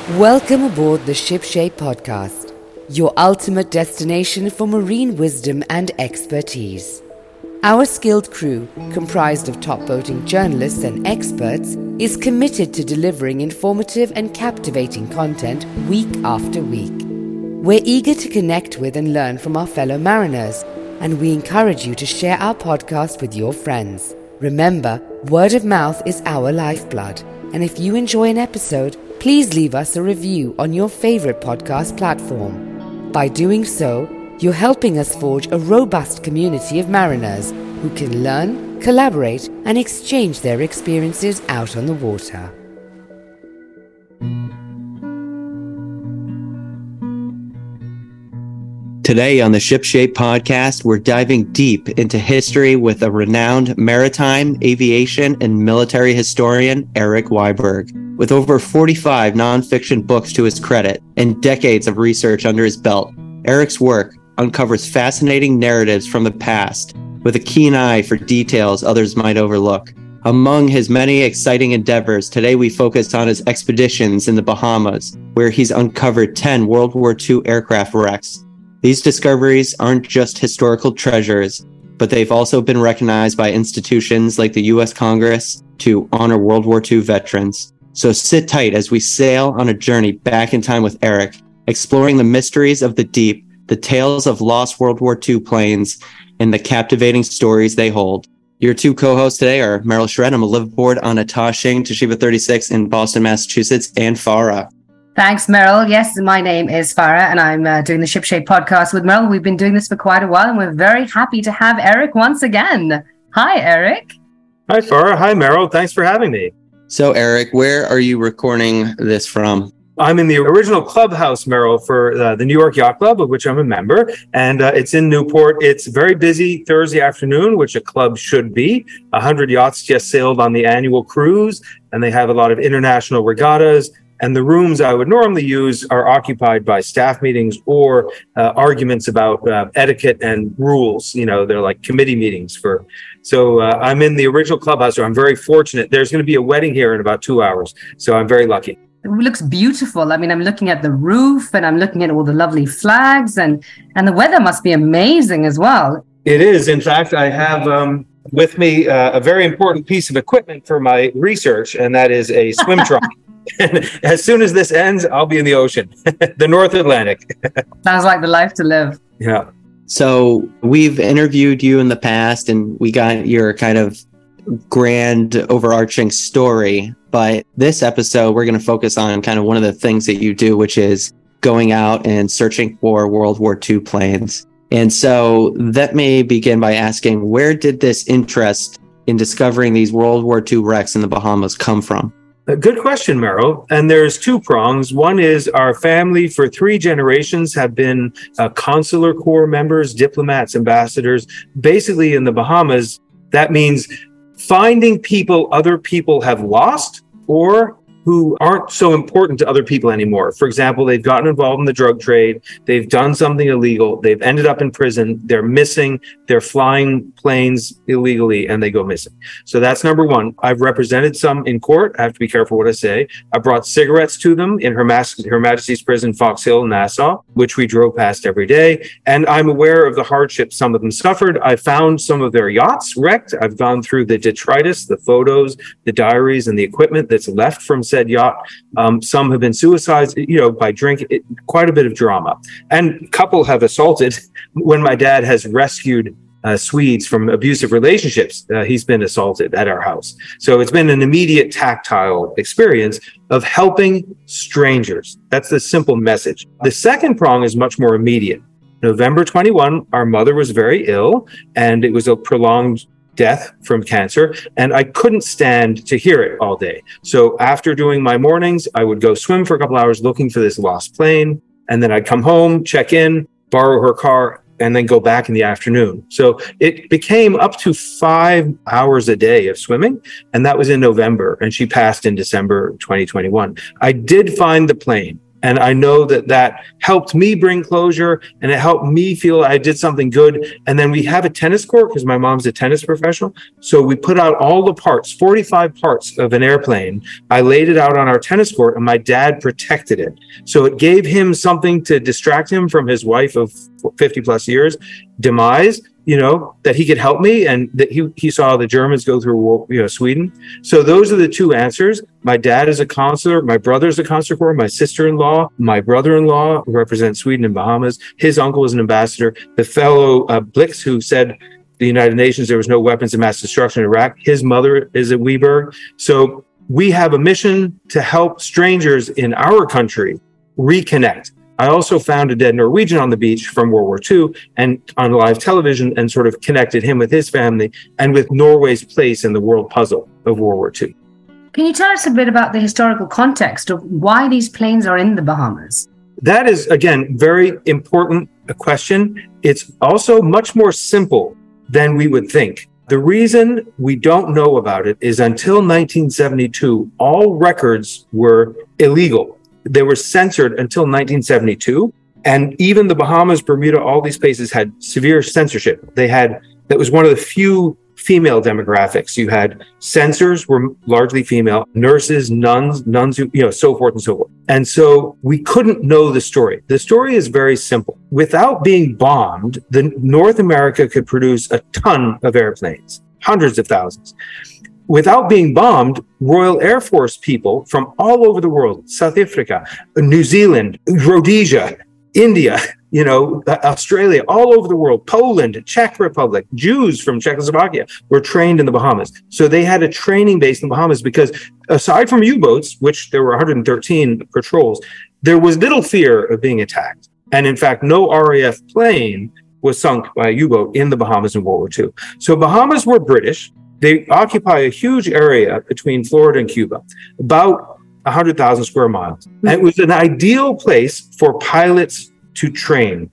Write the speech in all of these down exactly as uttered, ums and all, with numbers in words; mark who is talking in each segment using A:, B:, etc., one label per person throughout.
A: Welcome aboard the Shipshape Podcast, your ultimate destination for marine wisdom and expertise. Our skilled crew, comprised of top boating journalists and experts, is committed to delivering informative and captivating content week after week. We're eager to connect with and learn from our fellow mariners, and we encourage you to share our podcast with your friends. Remember, word of mouth is our lifeblood, and if you enjoy an episode, please leave us a review on your favorite podcast platform. By doing so, you're helping us forge a robust community of mariners who can learn, collaborate, and exchange their experiences out on the water.
B: Today on the Shipshape Podcast, we're diving deep into history with a renowned maritime, aviation, and military historian, Erik Wiberg. With over forty-five nonfiction books to his credit and decades of research under his belt, Erik's work uncovers fascinating narratives from the past with a keen eye for details others might overlook. Among his many exciting endeavors, today we focus on his expeditions in the Bahamas, where he's uncovered ten World War Two aircraft wrecks. These discoveries aren't just historical treasures, but they've also been recognized by institutions like the U S Congress to honor World War Two veterans. So sit tight as we sail on a journey back in time with Erik, exploring the mysteries of the deep, the tales of lost World War Two planes, and the captivating stories they hold. Your two co-hosts today are Meryl Shred. I'm a liveaboard on a Tashing Toshiba thirty-six in Boston, Massachusetts, and Farah.
C: Thanks, Meryl. Yes, my name is Farah, and I'm uh, doing the Shipshape Podcast with Meryl. We've been doing this for quite a while, and we're very happy to have Erik once again. Hi, Erik.
D: Hi, Farah. Hi, Meryl. Thanks for having me.
B: So, Erik, where are you recording this from?
D: I'm in the original clubhouse, Meryl, for uh, the New York Yacht Club, of which I'm a member, and uh, it's in Newport. It's very busy Thursday afternoon, which a club should be. A hundred yachts just sailed on the annual cruise, and they have a lot of international regattas. And the rooms I would normally use are occupied by staff meetings or uh, arguments about uh, etiquette and rules. You know, they're like committee meetings for. So uh, I'm in the original clubhouse, so I'm very fortunate. There's going to be a wedding here in about two hours, so I'm very lucky.
C: It looks beautiful. I mean, I'm looking at the roof and I'm looking at all the lovely flags, and, and the weather must be amazing as well.
D: It is. In fact, I have um, with me uh, a very important piece of equipment for my research, and that is a swim trunk. And as soon as this ends, I'll be in the ocean, the North Atlantic.
C: Sounds like the life to live.
D: Yeah.
B: So we've interviewed you in the past and we got your kind of grand overarching story. But this episode, we're going to focus on kind of one of the things that you do, which is going out and searching for World War Two planes. And so let me begin by asking, where did this interest in discovering these World War Two wrecks in the Bahamas come from?
D: A good question, Meryl. And there's two prongs. One is our family for three generations have been uh, consular corps members, diplomats, ambassadors, basically in the Bahamas. That means finding people other people have lost or who aren't so important to other people anymore. For example, they've gotten involved in the drug trade. They've done something illegal. They've ended up in prison. They're missing. They're flying planes illegally and they go missing. So that's number one. I've represented some in court. I have to be careful what I say. I brought cigarettes to them in Her, Mas- Her Majesty's Prison, Fox Hill, Nassau, which we drove past every day. And I'm aware of the hardships some of them suffered. I found some of their yachts wrecked. I've gone through the detritus, the photos, the diaries, and the equipment that's left from said yacht. Um, some have been suicides, you know, by drink, it, quite a bit of drama. And a couple have assaulted when my dad has rescued uh, Swedes from abusive relationships. Uh, he's been assaulted at our house. So it's been an immediate tactile experience of helping strangers. That's the simple message. The second prong is much more immediate. November twenty-first, our mother was very ill and it was a prolonged death from cancer, and I couldn't stand to hear it all day. So after doing my mornings, I would go swim for a couple hours looking for this lost plane, and then I'd come home, check in, borrow her car, and then go back in the afternoon. So it became up to five hours a day of swimming, and that was in November, and she passed in December twenty twenty-one. I did find the plane. And I know that that helped me bring closure, and it helped me feel I did something good. And then we have a tennis court because my mom's a tennis professional. So we put out all the parts, forty-five parts of an airplane. I laid it out on our tennis court, and my dad protected it. So it gave him something to distract him from his wife of fifty plus years demise, you know, that he could help me, and that he, he saw the Germans go through war, you know, Sweden. So those are the two answers. My dad is a consular. My brother's a consular corps. My sister-in-law, my brother-in-law who represents Sweden and Bahamas. His uncle is an ambassador. The fellow uh, Blix, who said the United Nations, there was no weapons of mass destruction in Iraq. His mother is at Weberg. So we have a mission to help strangers in our country reconnect. I also found a dead Norwegian on the beach from World War Two and on live television, and sort of connected him with his family and with Norway's place in the world puzzle of World War Two.
C: Can you tell us a bit about the historical context of why these planes are in the Bahamas?
D: That is, again, very important a question. It's also much more simple than we would think. The reason we don't know about it is until nineteen seventy-two, all records were illegal. They were censored until nineteen seventy-two. And even the Bahamas, Bermuda, all these places had severe censorship. They had, that was one of the few female demographics. You had censors were largely female, nurses, nuns, nuns, you know, so forth and so forth. And so we couldn't know the story. The story is very simple. Without being bombed, the North America could produce a ton of airplanes, hundreds of thousands. Without being bombed, Royal Air Force people from all over the world, South Africa, New Zealand, Rhodesia, India, you know, Australia, all over the world, Poland, Czech Republic, Jews from Czechoslovakia were trained in the Bahamas. So they had a training base in the Bahamas because aside from U-boats, which there were one hundred thirteen patrols, there was little fear of being attacked. And in fact, no R A F plane was sunk by a U-boat in the Bahamas in World War Two. So Bahamas were British. They occupy a huge area between Florida and Cuba, about one hundred thousand square miles. And it was an ideal place for pilots to train.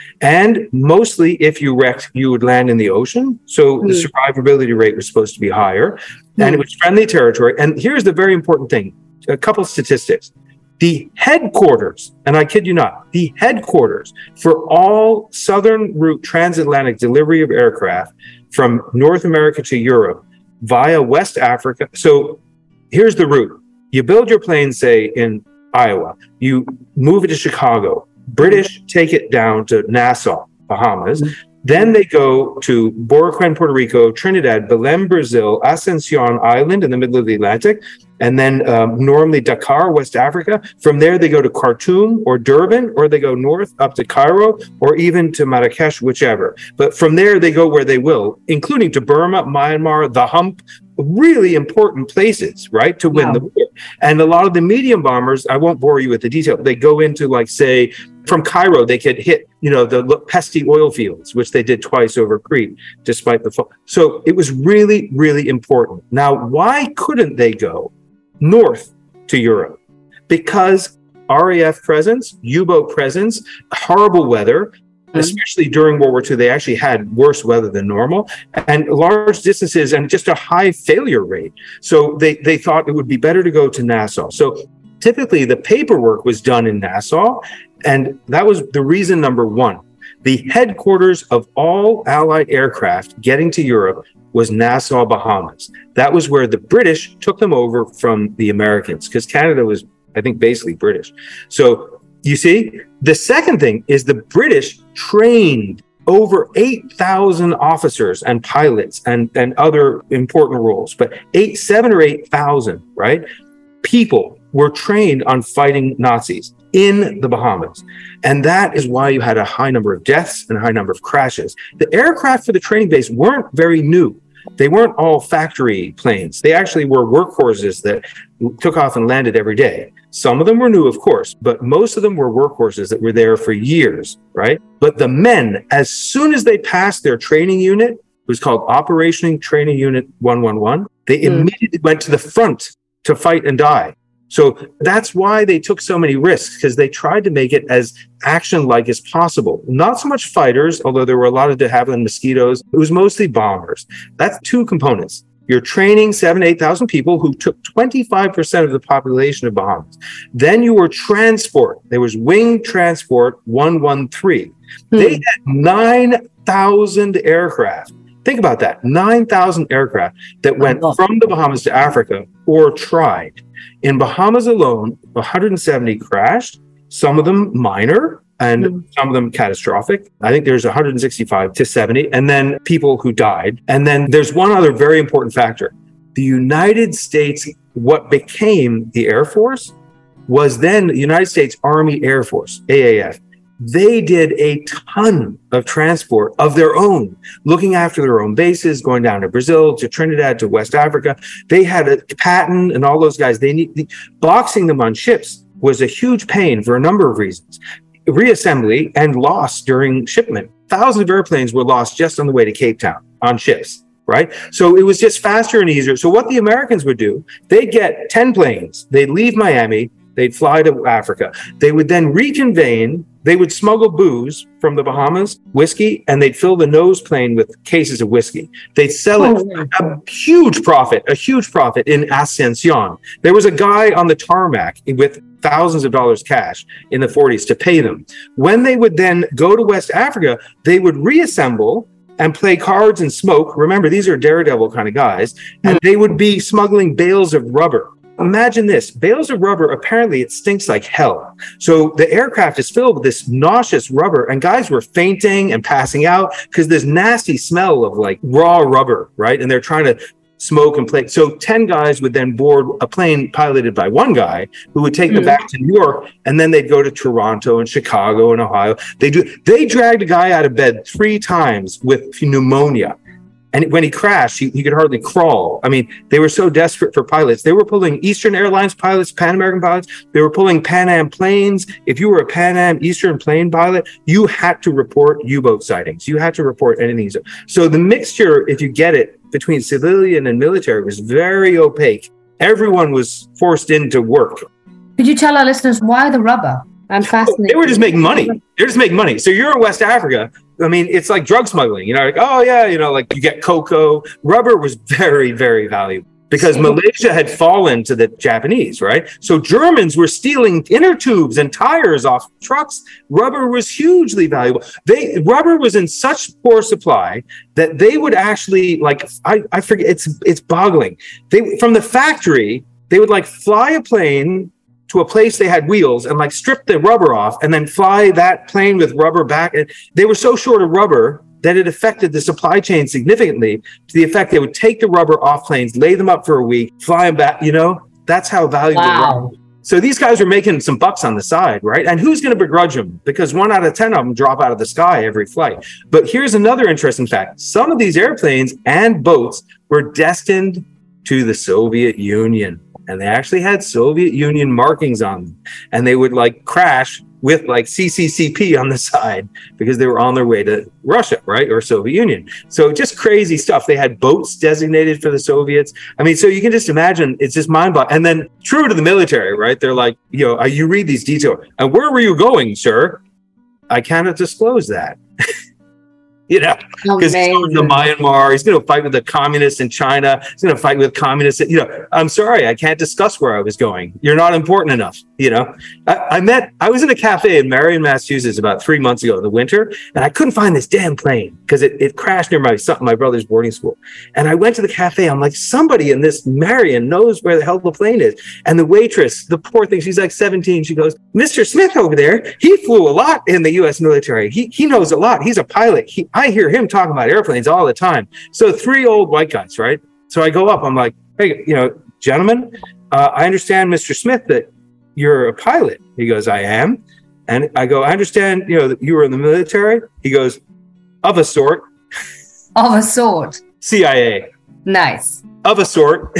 D: And mostly, if you wrecked, you would land in the ocean. So mm. the survivability rate was supposed to be higher. Mm. And it was friendly territory. And here's the very important thing, a couple statistics. The headquarters, and I kid you not, the headquarters for all southern route transatlantic delivery of aircraft from North America to Europe via West Africa. So here's the route. You build your plane, say, in Iowa. You move it to Chicago. British take it down to Nassau, Bahamas. Mm-hmm. Then they go to Boroquén, Puerto Rico, Trinidad, Belém, Brazil, Ascension Island in the middle of the Atlantic, and then um, normally Dakar, West Africa. From there, they go to Khartoum or Durban, or they go north up to Cairo, or even to Marrakesh, whichever. But from there, they go where they will, including to Burma, Myanmar, the Hump, really important places, right, to win wow. the war. And a lot of the medium bombers, I won't bore you with the detail, they go into, like, say, from Cairo, they could hit, you know, the pesky oil fields, which they did twice over Crete, despite the fall. So it was really, really important. Now, why couldn't they go north to Europe? Because R A F presence, U-boat presence, horrible weather, mm-hmm. especially during World War Two, they actually had worse weather than normal, and large distances and just a high failure rate. So they, they thought it would be better to go to Nassau. So typically the paperwork was done in Nassau, and that was the reason number one. The headquarters of all Allied aircraft getting to Europe was Nassau, Bahamas. That was where the British took them over from the Americans, because Canada was, I think, basically British. So you see, the second thing is the British trained over eight thousand officers and pilots and, and other important roles, but eight, seven or eight thousand, right? People were trained on fighting Nazis in the Bahamas. And that is why you had a high number of deaths and a high number of crashes. The aircraft for the training base weren't very new. They weren't all factory planes. They actually were workhorses that took off and landed every day. Some of them were new, of course, but most of them were workhorses that were there for years, right? But the men, as soon as they passed their training unit, it was called Operation Training Unit one one one, they mm. immediately went to the front to fight and die. So that's why they took so many risks, because they tried to make it as action-like as possible. Not so much fighters, although there were a lot of de Havilland Mosquitoes. It was mostly bombers. That's two components. You're training seven, eight thousand people who took twenty-five percent of the population of Bahamas. Then you were transport. There was Wing Transport one one three. Hmm. They had nine thousand aircraft. Think about that. nine thousand aircraft that went oh. from the Bahamas to Africa or tried. In Bahamas alone, one hundred seventy crashed, some of them minor, and mm-hmm. some of them catastrophic. I think there's one hundred sixty-five to seventy, and then people who died. And then there's one other very important factor. The United States, what became the Air Force, was then the United States Army Air Force, A A F. They did a ton of transport of their own, looking after their own bases, going down to Brazil, to Trinidad, to West Africa. They had a Patton and all those guys. They need boxing them on ships was a huge pain for a number of reasons. Reassembly and loss during shipment. Thousands of airplanes were lost just on the way to Cape Town on ships, right? So it was just faster and easier. So what the Americans would do, they'd get ten planes. They'd leave Miami. They'd fly to Africa. They would then reconvene. They would smuggle booze from the Bahamas, whiskey, and they'd fill the nose plane with cases of whiskey. They'd sell it for a huge profit, a huge profit in Ascension. There was a guy on the tarmac with thousands of dollars cash in the forties to pay them. When they would then go to West Africa, they would reassemble and play cards and smoke. Remember, these are daredevil kind of guys. And they would be smuggling bales of rubber. Imagine this, bales of rubber, apparently it stinks like hell. So the aircraft is filled with this nauseous rubber, and guys were fainting and passing out because this nasty smell of like raw rubber, right? And they're trying to smoke and play. So ten guys would then board a plane piloted by one guy who would take mm-hmm. them back to New York, and then they'd go to Toronto and Chicago and Ohio. They do. They dragged a guy out of bed three times with pneumonia. And when he crashed, he, he could hardly crawl. I mean, they were so desperate for pilots. They were pulling Eastern Airlines pilots, Pan American pilots. They were pulling Pan Am planes. If you were a Pan Am Eastern plane pilot, you had to report U-boat sightings. You had to report anything. So the mixture, if you get it, between civilian and military was very opaque. Everyone was forced into work.
C: Could you tell our listeners why the rubber? I'm fascinated.
D: They were just making money. They're just making money. So you're in West Africa. I mean, it's like drug smuggling, you know, like, oh yeah, you know, like you get cocoa. Rubber was very, very valuable because Malaysia had fallen to the Japanese, right? So Germans were stealing inner tubes and tires off trucks. Rubber was hugely valuable. They rubber was in such poor supply that they would actually like, I, I forget, it's, it's boggling. They, from the factory, they would like fly a plane to a place they had wheels and like strip the rubber off and then fly that plane with rubber back. And they were so short of rubber that it affected the supply chain significantly to the effect they would take the rubber off planes, lay them up for a week, fly them back, you know, that's how valuable
C: wow.
D: rubber. So these guys are making some bucks on the side, right? And who's going to begrudge them? Because one out of ten of them drop out of the sky every flight. But here's another interesting fact. Some of these airplanes and boats were destined to the Soviet Union. And they actually had Soviet Union markings on them. And they would like crash with like C C C P on the side because they were on their way to Russia, right? Or Soviet Union. So just crazy stuff. They had boats designated for the Soviets. I mean, so you can just imagine, it's just mind-boggling. And then true to the military, right? They're like, you know, you read these details. And where were you going, sir? I cannot disclose that. You know, because he's going to Myanmar, he's going to fight with the communists in China, he's going to fight with communists. You know, I'm sorry, I can't discuss where I was going. You're not important enough. You know, I, I met, I was in a cafe in Marion, Massachusetts about three months ago in the winter, and I couldn't find this damn plane because it, it crashed near my son, my brother's boarding school. And I went to the cafe. I'm like, somebody in this Marion knows where the hell the plane is. And the waitress, the poor thing, she's like seventeen. She goes, Mister Smith over there, he flew a lot in the U S military. He he knows a lot. He's a pilot. He, I hear him talking about airplanes all the time. So three old white guys, right? So I go up. I'm like, hey, you know, gentlemen, uh, I understand, Mister Smith, that you're a pilot. He goes, I am. And I go, I understand, you know, that you were in the military. He goes, of a sort.
C: Of a sort.
D: C I A.
C: Nice. Of
D: a sort.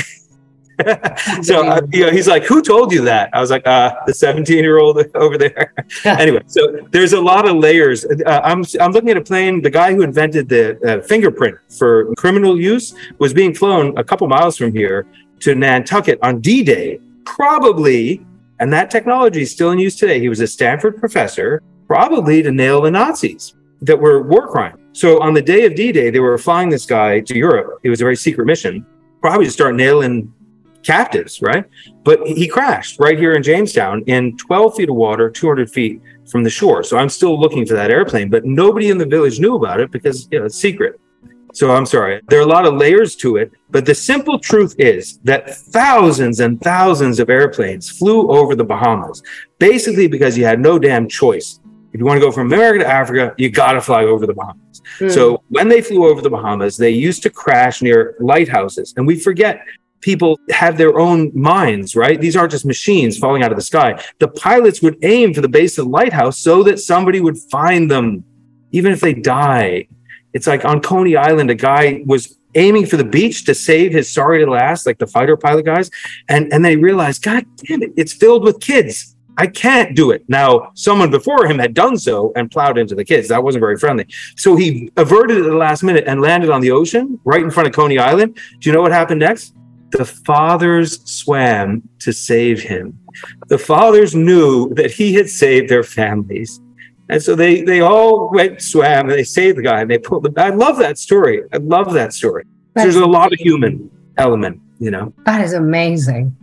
D: So uh, you know, he's like, who told you that? I was like, uh, the seventeen year old over there. Anyway, so there's a lot of layers. Uh, I'm I'm looking at a plane. The guy who invented the uh, fingerprint for criminal use was being flown a couple miles from here to Nantucket on D-Day, probably, and that technology is still in use today. He was a Stanford professor, probably to nail the Nazis that were war crimes. So on the day of D-Day, they were flying this guy to Europe. It was a very secret mission. probably start nailing captives, right? But he crashed right here in Jamestown in twelve feet of water, two hundred feet from the shore. So I'm still looking for that airplane, but nobody in the village knew about it because, you know, it's secret. So I'm sorry. There are a lot of layers to it, but the simple truth is that thousands and thousands of airplanes flew over the Bahamas, basically because you had no damn choice. If you want to go from America to Africa, you got to fly over the Bahamas. Mm. So when they flew over the Bahamas, they used to crash near lighthouses. And we forget people have their own minds, right? These aren't just machines falling out of the sky. The pilots would aim for the base of the lighthouse so that somebody would find them, even if they die. It's like on Coney Island, a guy was aiming for the beach to save his sorry little ass, like the fighter pilot guys. And, and they realized, God damn it, it's filled with kids. I can't do it. Now, someone before him had done so and plowed into the kids. That wasn't very friendly. So he averted it at the last minute and landed on the ocean right in front of Coney Island. Do you know what happened next? The fathers swam to save him. The fathers knew that he had saved their families. And so they they all went, swam, and they saved the guy, and they pulled the. I love that story. I love that story. There's a lot of human element, you know.
C: That is amazing.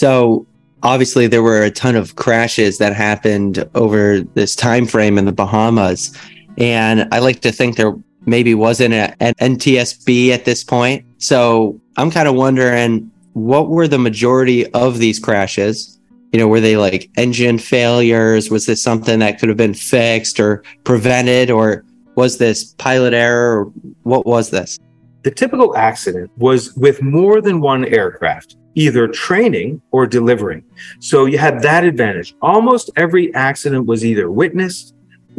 B: So obviously there were a ton of crashes that happened over this time frame in the Bahamas, and I like to think there maybe wasn't a, an N T S B at this point. So I'm kind of wondering, what were the majority of these crashes? You know, were they like engine failures? Was this something that could have been fixed or prevented? Or was this pilot error? Or what was this?
D: The typical accident was with more than one aircraft, either training or delivering. So you had that advantage. Almost every accident was either witnessed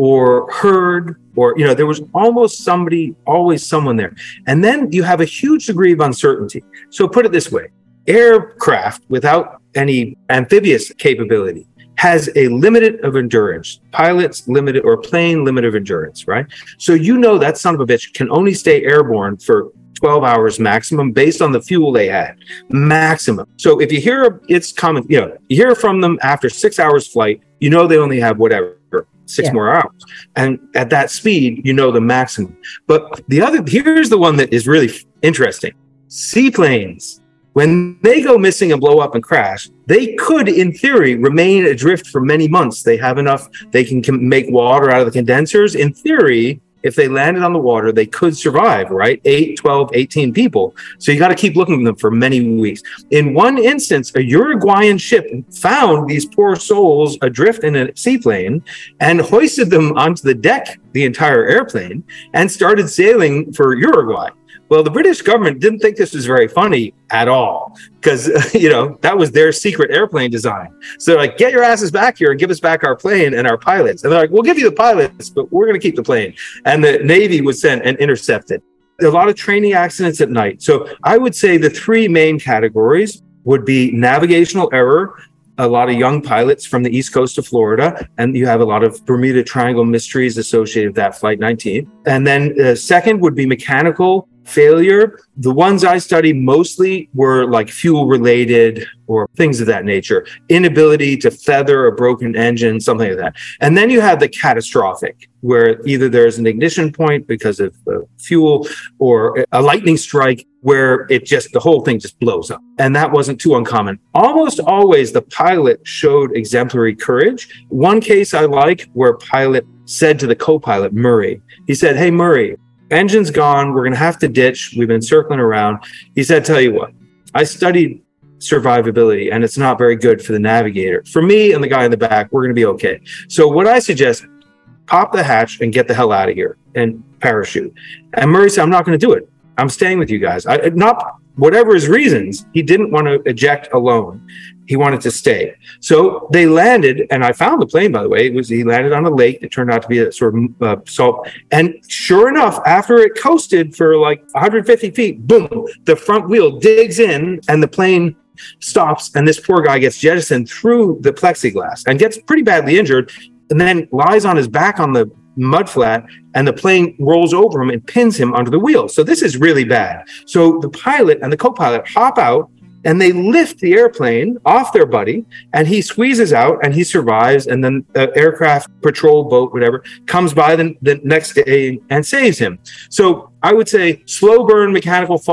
D: or heard, or, you know, there was almost somebody, always someone there. And then you have a huge degree of uncertainty. So put it this way, aircraft without any amphibious capability has a limit of endurance. Pilots limited, or plane limit of endurance, right? So you know that son of a bitch can only stay airborne for twelve hours maximum based on the fuel they had, maximum. So if you hear it's coming, you know, you hear from them after six hours flight, you know they only have whatever, six yeah. more hours. And at that speed, you know the maximum. But the other, here's the one that is really interesting. Seaplanes. When they go missing and blow up and crash, they could, in theory, remain adrift for many months. They have enough, they can make water out of the condensers. In theory, if they landed on the water, they could survive, right? eight, twelve, eighteen people. So you got to keep looking for them for many weeks. In one instance, a Uruguayan ship found these poor souls adrift in a seaplane and hoisted them onto the deck, the entire airplane, and started sailing for Uruguay. Well, the British government didn't think this was very funny at all because, uh, you know, that was their secret airplane design. So they're like, get your asses back here and give us back our plane and our pilots. And they're like, we'll give you the pilots, but we're going to keep the plane. And the Navy was sent and intercepted. There are a lot of training accidents at night. So I would say the three main categories would be navigational error, a lot of young pilots from the East Coast of Florida, and you have a lot of Bermuda Triangle mysteries associated with that Flight nineteen. And then uh, second would be mechanical failure. The ones I study mostly were like fuel related or things of that nature, inability to feather a broken engine, something like that. And then you have the catastrophic, where either there's an ignition point because of uh, fuel or a lightning strike where it just, the whole thing just blows up. And that wasn't too uncommon. Almost always the pilot showed exemplary courage. One case I like where pilot said to the co-pilot, Murray, he said, hey, Murray, engine's gone. We're going to have to ditch. We've been circling around. He said, tell you what, I studied survivability and it's not very good for the navigator. For me and the guy in the back, we're going to be okay. So what I suggest, pop the hatch and get the hell out of here and parachute. And Murray said, I'm not going to do it. I'm staying with you guys. I, not whatever his reasons, he didn't want to eject alone. He wanted to stay. So they landed, and I found the plane, by the way. It was he landed on a lake. It turned out to be a sort of uh, salt. And sure enough, after it coasted for like one hundred fifty feet, boom, the front wheel digs in and the plane stops. And this poor guy gets jettisoned through the plexiglass and gets pretty badly injured, and then lies on his back on the mud flat, and the plane rolls over him and pins him under the wheel. So this is really bad. So the pilot and the co-pilot hop out and they lift the airplane off their buddy, and he squeezes out and he survives. And then the aircraft patrol boat, whatever, comes by the, the next day and saves him. So I would say slow burn mechanical fault,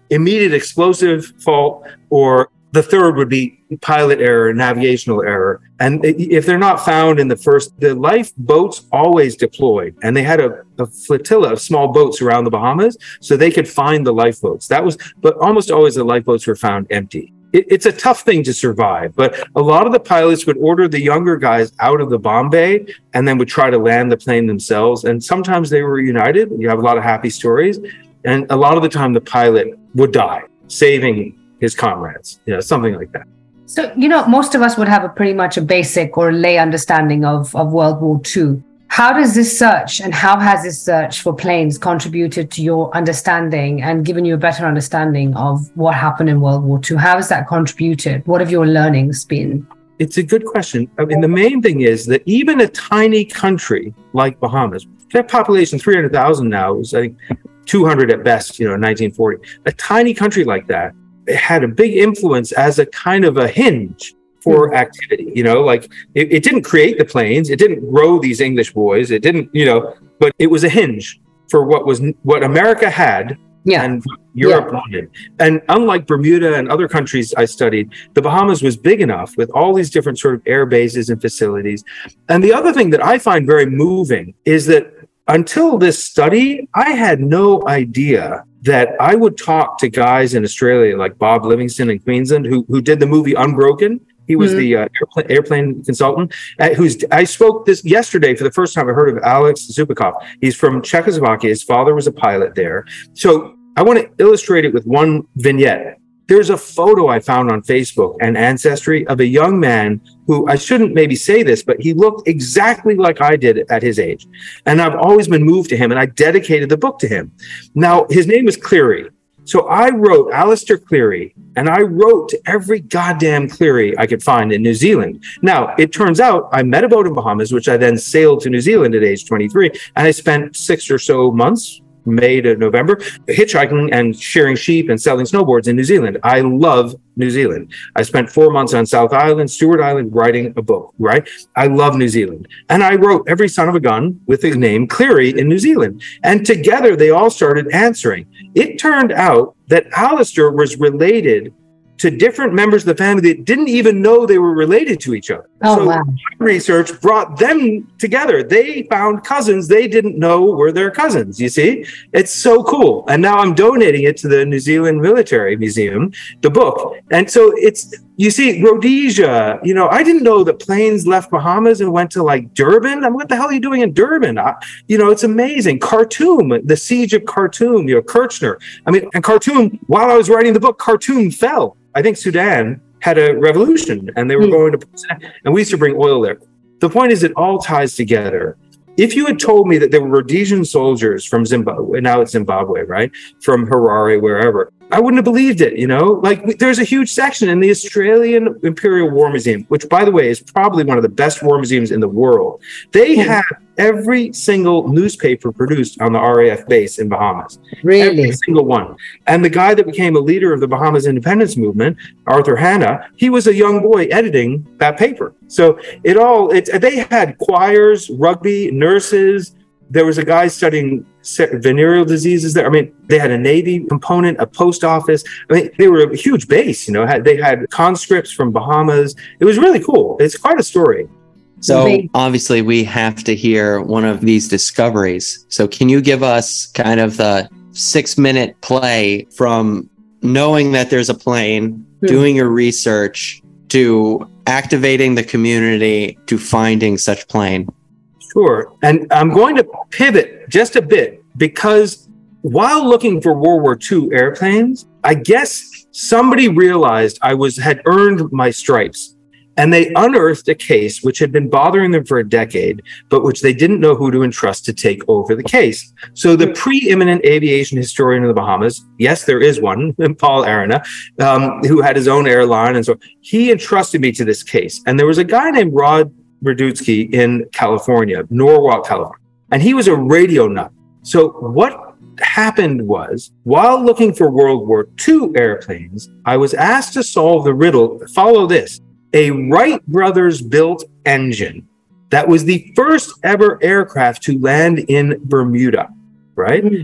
D: immediate explosive fault, or the third would be pilot error, navigational error. And if they're not found in the first, the lifeboats always deployed, and they had a, a flotilla of small boats around the Bahamas so they could find the lifeboats. That was, but almost always the lifeboats were found empty. It, it's a tough thing to survive, but a lot of the pilots would order the younger guys out of the bomb bay and then would try to land the plane themselves. And sometimes they were united. You have a lot of happy stories. And a lot of the time the pilot would die, saving his comrades, you know, something like that.
C: So, you know, most of us would have a pretty much a basic or lay understanding of, of World War Two. How does this search and how has this search for planes contributed to your understanding and given you a better understanding of what happened in World War Two? How has that contributed? What have your learnings been?
D: It's a good question. I mean, the main thing is that even a tiny country like Bahamas, their population three hundred thousand now, is I think two hundred at best, you know, in nineteen forty. A tiny country like that, it had a big influence as a kind of a hinge for mm. activity, you know, like it, it didn't create the planes, it didn't grow these English boys, it didn't, you know, but it was a hinge for what was what America had yeah. and Europe yeah. wanted. And unlike Bermuda and other countries I studied, the Bahamas was big enough with all these different sort of air bases and facilities. And the other thing that I find very moving is that until this study, I had no idea that I would talk to guys in Australia like Bob Livingston in Queensland, who who did the movie Unbroken. He was mm-hmm. the uh, airplane, airplane consultant. Uh, who's I spoke this yesterday for the first time. I heard of Alex Zubikov. He's from Czechoslovakia. His father was a pilot there. So I want to illustrate it with one vignette. There's a photo I found on Facebook and Ancestry of a young man who, I shouldn't maybe say this, but he looked exactly like I did at his age. And I've always been moved to him, and I dedicated the book to him. Now, his name was Cleary. So I wrote Alistair Cleary, and I wrote to every goddamn Cleary I could find in New Zealand. Now, it turns out I met a boat in Bahamas, which I then sailed to New Zealand at age twenty-three, and I spent six or so months, May to November, hitchhiking and shearing sheep and selling snowboards in New Zealand. I love New Zealand. I spent four months on South Island, Stewart Island, writing a book, right? I love New Zealand. And I wrote every son of a gun with his name Cleary in New Zealand. And together they all started answering. It turned out that Alistair was related to different members of the family that didn't even know they were related to each other.
C: Oh,
D: so
C: wow.
D: Research brought them together. They found cousins they didn't know were their cousins, you see? It's so cool. And now I'm donating it to the New Zealand Military Museum, the book. And so it's, you see, Rhodesia, you know, I didn't know that planes left Bahamas and went to like Durban. I mean, what the hell are you doing in Durban? I, you know, it's amazing. Khartoum, the siege of Khartoum, you know, Kirchner. I mean, and Khartoum, while I was writing the book, Khartoum fell. I think Sudan had a revolution and they were mm. going to, and we used to bring oil there. The point is, it all ties together. If you had told me that there were Rhodesian soldiers from Zimbabwe, now it's Zimbabwe, right? From Harare, wherever, I wouldn't have believed it, you know? Like, there's a huge section in the Australian Imperial War Museum, which, by the way, is probably one of the best war museums in the world. They have every single newspaper produced on the R A F base in Bahamas.
C: Really?
D: Every single one. And the guy that became a leader of the Bahamas independence movement, Arthur Hanna, he was a young boy editing that paper. So it all, it, they had choirs, rugby, nurses. There was a guy studying venereal diseases there. I mean, they had a Navy component, a post office. I mean, they were a huge base, you know, had, they had conscripts from Bahamas. It was really cool. It's quite a story.
B: So obviously we have to hear one of these discoveries. So can you give us kind of the six minute play from knowing that there's a plane, hmm. doing your research, to activating the community, to finding such plane?
D: Sure. And I'm going to pivot just a bit because while looking for World War Two airplanes, I guess somebody realized I was had earned my stripes. And they unearthed a case which had been bothering them for a decade, but which they didn't know who to entrust to take over the case. So the preeminent aviation historian of the Bahamas, yes, there is one, Paul Arena, um, who had his own airline. And so he entrusted me to this case. And there was a guy named Rod Radutsky in California, Norwalk, California. And he was a radio nut. So what happened was, while looking for World War Two airplanes, I was asked to solve the riddle. Follow this. A Wright Brothers built engine that was the first ever aircraft to land in Bermuda, right? Mm-hmm.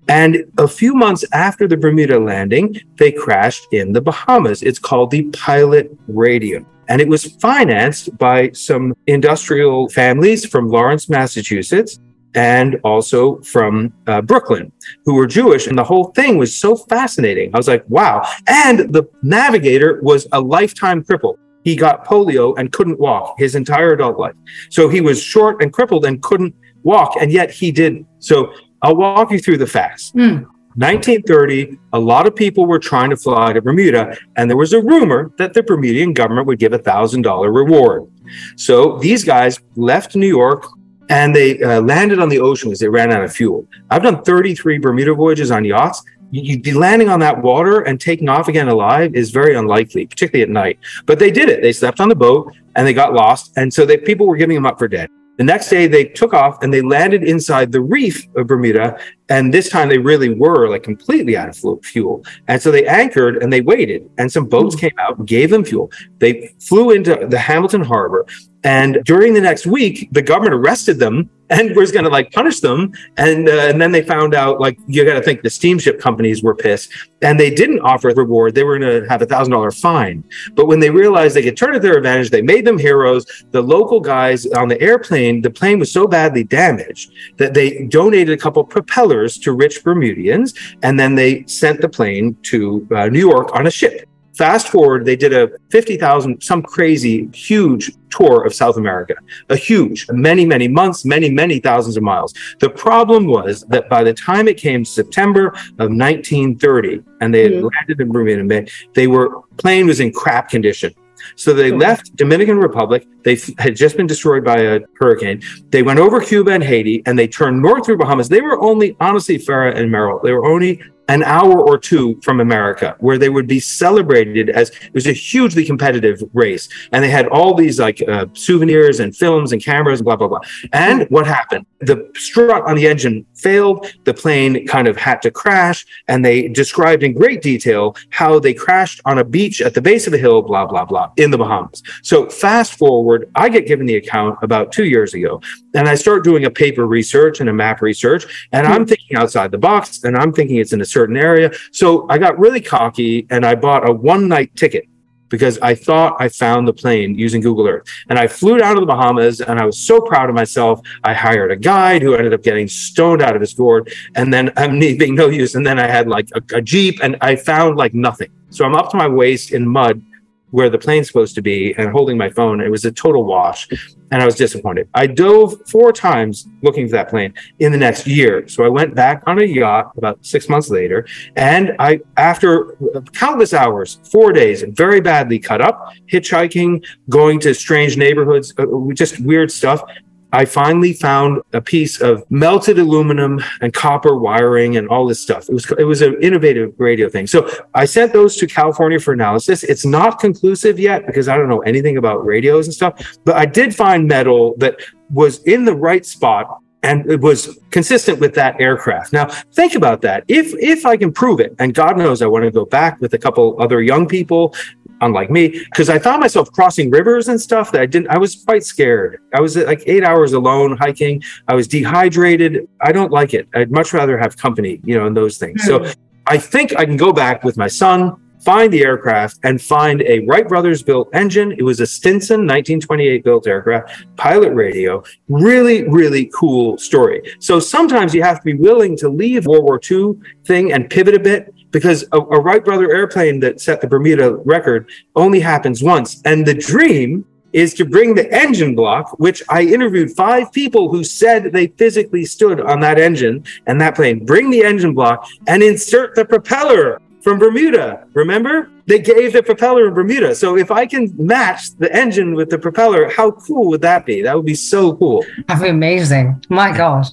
D: And a few months after the Bermuda landing, they crashed in the Bahamas. It's called the Pilot Radio. And it was financed by some industrial families from Lawrence, Massachusetts, and also from uh, Brooklyn, who were Jewish. And the whole thing was so fascinating. I was like, wow. And the navigator was a lifetime cripple. He got polio and couldn't walk his entire adult life. So he was short and crippled and couldn't walk. And yet he did. So I'll walk you through the facts. Mm. nineteen thirty, a lot of people were trying to fly to Bermuda, and there was a rumor that the Bermudian government would give a one thousand dollars reward. So these guys left New York, and they uh, landed on the ocean because they ran out of fuel. I've done thirty-three Bermuda voyages on yachts. You'd be landing on that water and taking off again alive is very unlikely, particularly at night. But they did it. They slept on the boat, and they got lost, and so they, people were giving them up for dead. The next day, they took off and they landed inside the reef of Bermuda. And this time they really were like completely out of fuel. And so they anchored and they waited. And some boats came out and gave them fuel. They flew into the Hamilton Harbor. And during the next week, the government arrested them and was going to like punish them. And uh, and then they found out, like, you got to think the steamship companies were pissed. And they didn't offer a reward. They were going to have a one thousand dollars fine. But when they realized they could turn it to their advantage, they made them heroes. The local guys on the airplane, the plane was so badly damaged that they donated a couple propellers to rich Bermudians. And then they sent the plane to uh, New York on a ship. Fast forward, they did a fifty thousand, some crazy, huge tour of South America. A huge, many, many months, many, many thousands of miles. The problem was that by the time it came September of nineteen thirty, and they had mm-hmm. landed in Bermuda Bay, they were, plane was in crap condition. So they left Dominican Republic. They f- had just been destroyed by a hurricane. They went over Cuba and Haiti, and they turned north through Bahamas. They were only, honestly, Farah and Merrill, they were only an hour or two from America, where they would be celebrated as, it was a hugely competitive race. And they had all these like uh, souvenirs and films and cameras and blah, blah, blah. And what happened? The strut on the engine failed. The plane kind of had to crash. And they described in great detail how they crashed on a beach at the base of a hill, blah, blah, blah, in the Bahamas. So fast forward, I get given the account about two years ago. And I start doing a paper research and a map research. And I'm thinking outside the box, and I'm thinking it's in a certain area. So I got really cocky and I bought a one night ticket because I thought I found the plane using Google Earth. And I flew down to the Bahamas, and I was so proud of myself. I hired a guide who ended up getting stoned out of his gourd, and then I'm um, being no use. And then I had like a, a Jeep, and I found like nothing. So I'm up to my waist in mud where the plane's supposed to be and holding my phone. It was a total wash, and I was disappointed. I dove four times looking for that plane in the next year. So I went back on a yacht about six months later, and I, after countless hours, four days, very badly cut up, hitchhiking, going to strange neighborhoods, uh, just weird stuff, I finally found a piece of melted aluminum and copper wiring and all this stuff. It was it was an innovative radio thing. So I sent those to California for analysis. It's not conclusive yet because I don't know anything about radios and stuff, but I did find metal that was in the right spot and it was consistent with that aircraft. Now, think about that. If if I can prove it, and God knows I want to go back with a couple other young people, unlike me, because I found myself crossing rivers and stuff that I didn't, I was quite scared. I was like eight hours alone hiking. I was dehydrated. I don't like it. I'd much rather have company, you know, and those things. Mm-hmm. So I think I can go back with my son, find the aircraft, and find a Wright Brothers built engine. It was a Stinson nineteen twenty-eight built aircraft, pilot radio. Really, really cool story. So sometimes you have to be willing to leave World War Two thing and pivot a bit, because a, a Wright Brother airplane that set the Bermuda record only happens once. And the dream is to bring the engine block, which I interviewed five people who said they physically stood on that engine and that plane, bring the engine block and insert the propeller from Bermuda. Remember? They gave the propeller in Bermuda. So if I can match the engine with the propeller, how cool would that be? That would be so cool.
C: That'd be amazing. My God.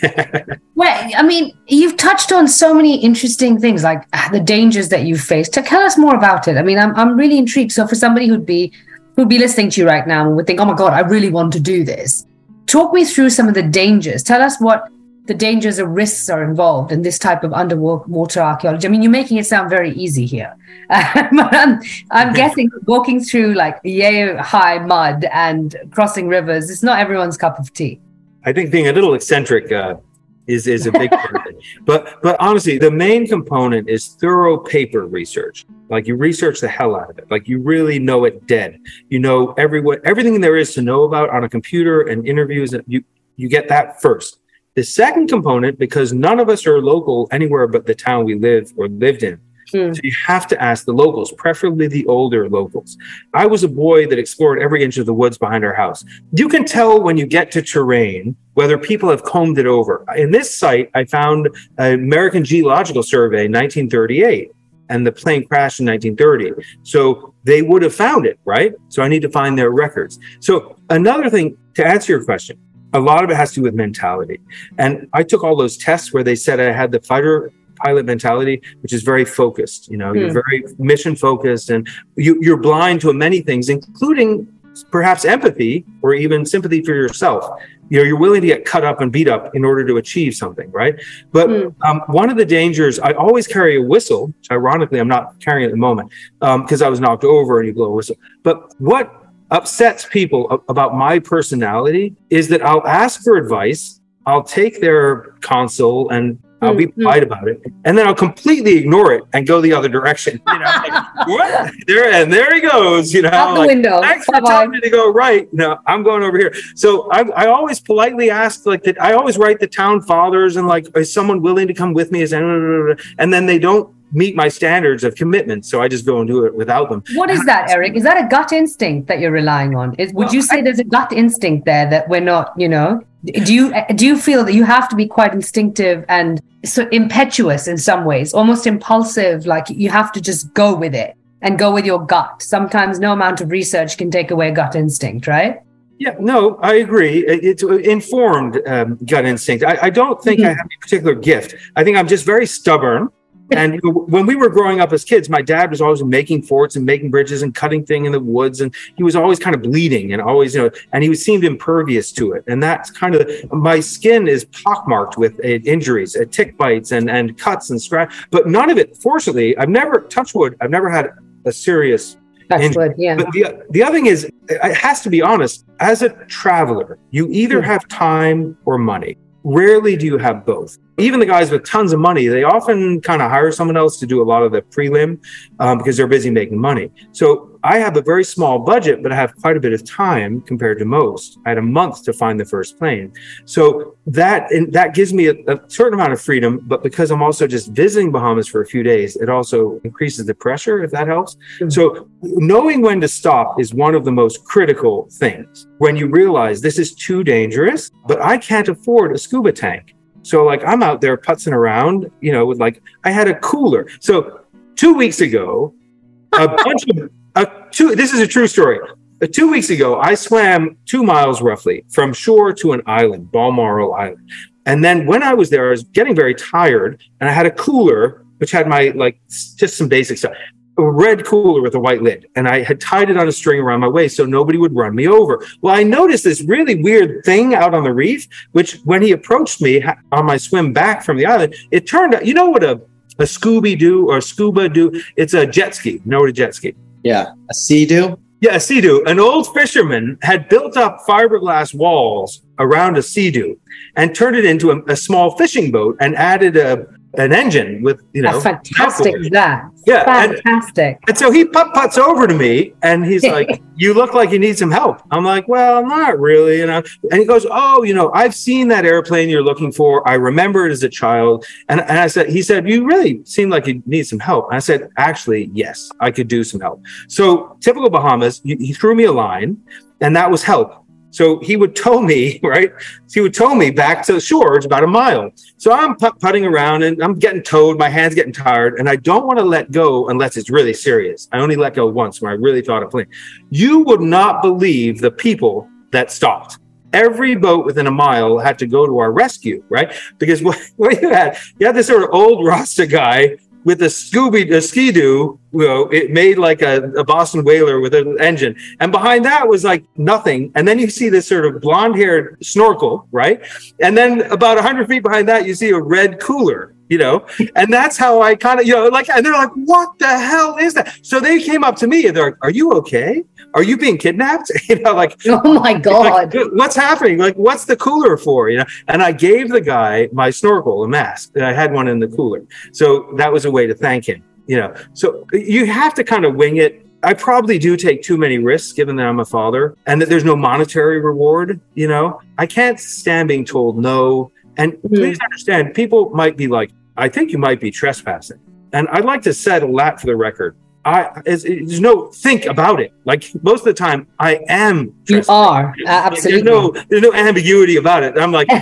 C: Well, I mean, you've touched on so many interesting things, like the dangers that you faced. Tell us more about it. I mean, I'm I'm really intrigued. So for somebody who'd be who'd be listening to you right now and would think, oh my God, I really want to do this. Talk me through some of the dangers. Tell us what the dangers or risks are involved in this type of underwater archaeology. I mean, you're making it sound very easy here. but I'm, I'm guessing walking through like yay high mud and crossing rivers is not everyone's cup of tea.
D: I think being a little eccentric uh, is is a big part of it. But but honestly, the main component is thorough paper research. Like you research the hell out of it. Like you really know it dead. You know everyone, everything there is to know about on a computer and interviews. You you get that first. The second component, because none of us are local anywhere but the town we live or lived in. Mm. So you have to ask the locals, preferably the older locals. I was a boy that explored every inch of the woods behind our house. You can tell when you get to terrain whether people have combed it over. In this site, I found an American Geological Survey, nineteen thirty-eight, and the plane crashed in nineteen thirty. So they would have found it, right? So I need to find their records. So another thing, to answer your question, a lot of it has to do with mentality. And I took all those tests where they said I had the fighter pilot mentality, which is very focused. You know, mm. you're very mission focused, and you, you're blind to many things, including perhaps empathy or even sympathy for yourself. You know, you're willing to get cut up and beat up in order to achieve something, right? But mm. um, one of the dangers, I always carry a whistle, which ironically I'm not carrying at the moment because um, I was knocked over and you blow a whistle. But what upsets people about my personality is that I'll ask for advice, I'll take their counsel, and I'll be polite mm-hmm. about it, and then I'll completely ignore it and go the other direction. You know, like, what? There and there he goes. You know,
C: out the
D: like,
C: window.
D: Thanks for telling me to go right. No, I'm going over here. So I, I always politely ask, like that. I always write the town fathers and like, is someone willing to come with me? Is and then they don't meet my standards of commitment, so I just go and do it without them.
C: What is that, Eric? Is that a gut instinct that you're relying on? Is, would well, you say I, there's a gut instinct there that we're not, you know? Do you do you feel that you have to be quite instinctive and so impetuous in some ways, almost impulsive, like you have to just go with it and go with your gut? Sometimes no amount of research can take away gut instinct, right?
D: Yeah, no, I agree. It's informed um, gut instinct. I, I don't think mm-hmm. I have any particular gift. I think I'm just very stubborn. And when we were growing up as kids, my dad was always making forts and making bridges and cutting thing in the woods. And he was always kind of bleeding and always, you know, and he seemed impervious to it. And that's kind of, my skin is pockmarked with uh, injuries, uh, tick bites and, and cuts and scratch. But none of it, fortunately, I've never, touch wood, I've never had a serious injury. Wood, yeah. But the, the other thing is, it has to be honest, as a traveler, you either mm. have time or money. Rarely do you have both. Even the guys with tons of money, they often kind of hire someone else to do a lot of the prelim um, because they're busy making money. So I have a very small budget, but I have quite a bit of time compared to most. I had a month to find the first plane. So that and that gives me a, a certain amount of freedom, but because I'm also just visiting Bahamas for a few days, it also increases the pressure, if that helps. Mm-hmm. So knowing when to stop is one of the most critical things. When you realize this is too dangerous, but I can't afford a scuba tank. So like I'm out there putzing around, you know, with like, I had a cooler. So two weeks ago, a bunch of, uh, two, this is a true story. Uh, two weeks ago, I swam two miles roughly from shore to an island, Balmoral Island. And then when I was there, I was getting very tired and I had a cooler, which had my, like, just some basic stuff. A red cooler with a white lid, and I had tied it on a string around my waist so nobody would run me over. Well, I noticed this really weird thing out on the reef, which when he approached me on my swim back from the island, it turned out, you know what a, a Scooby do or a scuba do? It's a jet ski. You know what a jet ski?
B: Yeah, a Sea-Doo?
D: Yeah, a Sea-Doo. An old fisherman had built up fiberglass walls around a Sea-Doo and turned it into a, a small fishing boat and added a an engine with, you know.
C: That's fantastic, that.
D: Yeah.
C: Fantastic.
D: And, and so he putt-putts over to me and he's like, you look like you need some help. I'm like, well, not really. You know? And he goes, oh, you know, I've seen that airplane you're looking for. I remember it as a child. And, and I said, he said, you really seem like you need some help. And I said, actually, yes, I could do some help. So typical Bahamas, he, he threw me a line and that was help. So he would tow me, right? He would tow me back to the shore. It's about a mile. So I'm put- putting around and I'm getting towed. My hand's getting tired. And I don't want to let go unless it's really serious. I only let go once when I really thought of playing. You would not believe the people that stopped. Every boat within a mile had to go to our rescue, right? Because what, what you had, you had this sort of old Rasta guy with a Scooby, a Ski-Doo, you know, it made like a, a Boston Whaler with an engine. And behind that was like nothing. And then you see this sort of blonde-haired snorkel, right? And then about one hundred feet behind that, you see a red cooler. you know, and that's how I kind of, you know, like, and they're like, what the hell is that? So they came up to me and they're like, are you okay? Are you being kidnapped? You know, like,
C: oh my God,
D: like, what's happening? Like, what's the cooler for? You know, and I gave the guy my snorkel, a mask. I had one in the cooler. So that was a way to thank him, you know. So you have to kind of wing it. I probably do take too many risks given that I'm a father and that there's no monetary reward, you know. I can't stand being told no. And mm-hmm. please understand, people might be like, I think you might be trespassing. And I'd like to settle that for the record. I there's no think about it. Like most of the time, I am.
C: You are uh, absolutely.
D: Like, there's no there's no ambiguity about it. I'm like,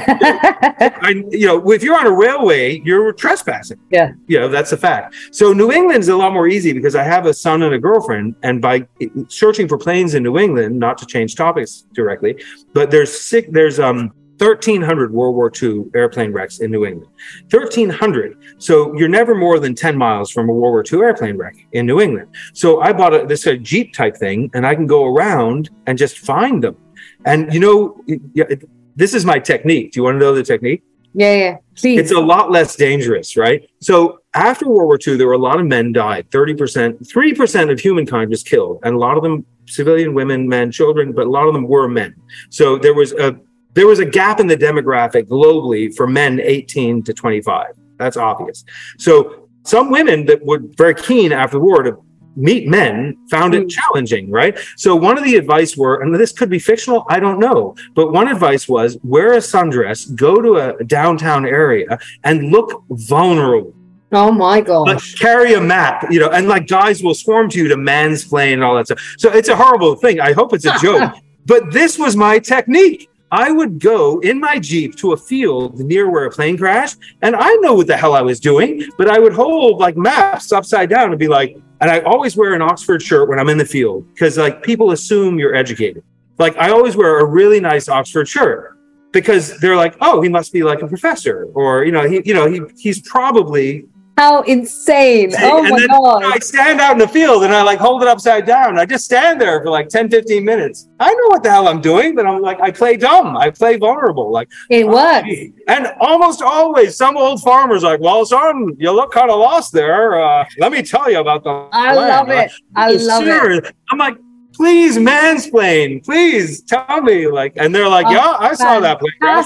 D: I, you know, if you're on a railway, you're trespassing.
C: Yeah,
D: you know, that's a fact. So New England's a lot more easy because I have a son and a girlfriend, and by searching for planes in New England, not to change topics directly, but there's sick. There's um. thirteen hundred World War Two airplane wrecks in New England. thirteen hundred. So you're never more than ten miles from a World War Two airplane wreck in New England. So I bought a, this a Jeep type thing, and I can go around and just find them. And you know, it, it, this is my technique. Do you want to know the technique?
C: Yeah, yeah, please.
D: It's a lot less dangerous, right? So after World War Two, there were a lot of men died. thirty percent, three percent of humankind was killed. And a lot of them, civilian women, men, children, but a lot of them were men. So there was a There was a gap in the demographic globally for men eighteen to twenty-five. That's obvious. So some women that were very keen after the war to meet men found it challenging, right? So one of the advice were, and this could be fictional, I don't know, but one advice was wear a sundress, go to a downtown area and look vulnerable.
C: Oh my gosh.
D: Like, carry a map, you know, and like guys will swarm to you to mansplain and all that stuff. So it's a horrible thing. I hope it's a joke, but this was my technique. I would go in my Jeep to a field near where a plane crashed, and I know what the hell I was doing, but I would hold like maps upside down and be like, and I always wear an Oxford shirt when I'm in the field because like people assume you're educated. Like I always wear a really nice Oxford shirt because they're like, oh, he must be like a professor, or you know, he, you know, he he's probably.
C: How insane. Oh
D: and
C: my
D: then
C: God.
D: I stand out in the field and I like hold it upside down. I just stand there for like ten, fifteen minutes. I know what the hell I'm doing, but I'm like, I play dumb. I play vulnerable. Like
C: it works.
D: And almost always some old farmer's like, well, son, you look kind of lost there. Uh, let me tell you about the
C: I
D: plan.
C: love it. I love
D: sure.
C: it.
D: I'm like, please mansplain, please tell me. Like, and they're like,
C: oh,
D: yeah, I saw that plane crash.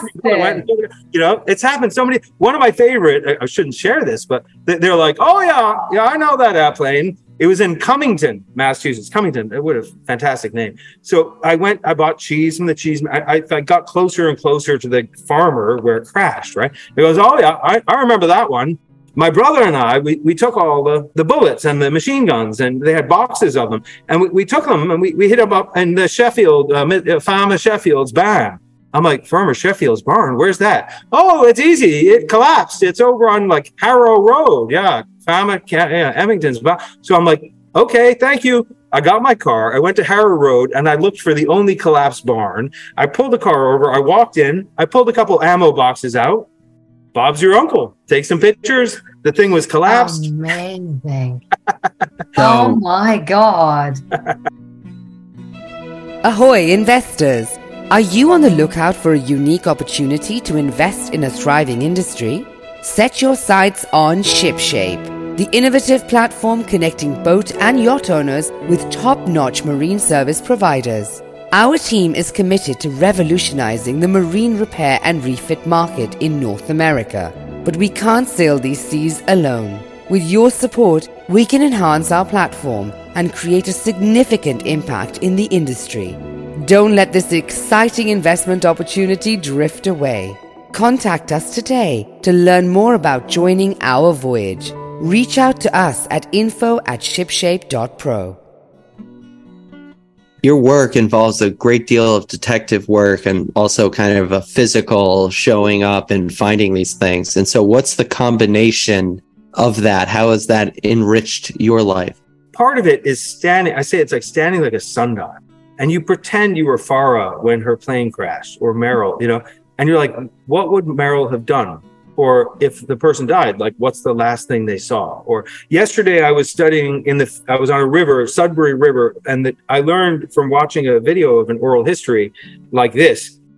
D: You know, it's happened so many. One of my favorite, I shouldn't share this, but they're like, oh yeah, yeah, I know that airplane. It was in Cummington, Massachusetts. Cummington, it would have fantastic name. So I went, I bought cheese from the cheese. I, I, I got closer and closer to the farmer where it crashed, right? He goes, oh yeah, I, I remember that one. My brother and I, we, we took all the, the bullets and the machine guns, and they had boxes of them. And we, we took them and we, we hit them up in the Sheffield, uh, Farmer Sheffield's barn. I'm like, Farmer Sheffield's barn? Where's that? Oh, it's easy. It collapsed. It's over on like Harrow Road. Yeah, Farmer yeah, Emmington's barn. So I'm like, okay, thank you. I got my car. I went to Harrow Road and I looked for the only collapsed barn. I pulled the car over. I walked in. I pulled a couple ammo boxes out. Bob's your uncle. Take some pictures. The thing was collapsed.
C: Amazing. Oh my God.
A: Ahoy, investors! Are you on the lookout for a unique opportunity to invest in a thriving industry? Set your sights on ShipShape, the innovative platform connecting boat and yacht owners with top-notch marine service providers. Our team is committed to revolutionizing the marine repair and refit market in North America. But we can't sail these seas alone. With your support, we can enhance our platform and create a significant impact in the industry. Don't let this exciting investment opportunity drift away. Contact us today to learn more about joining our voyage. Reach out to us at info at shipshape dot pro.
B: Your work involves a great deal of detective work and also kind of a physical showing up and finding these things. And so what's the combination of that? How has that enriched your life?
D: Part of it is standing, I say it's like standing like a sundial, and you pretend you were Farah when her plane crashed, or Meryl, you know, and you're like, what would Meryl have done? Or if the person died, like, what's the last thing they saw? Or yesterday I was studying in the, I was on a river, Sudbury River, and the, I learned from watching a video of an oral history like this,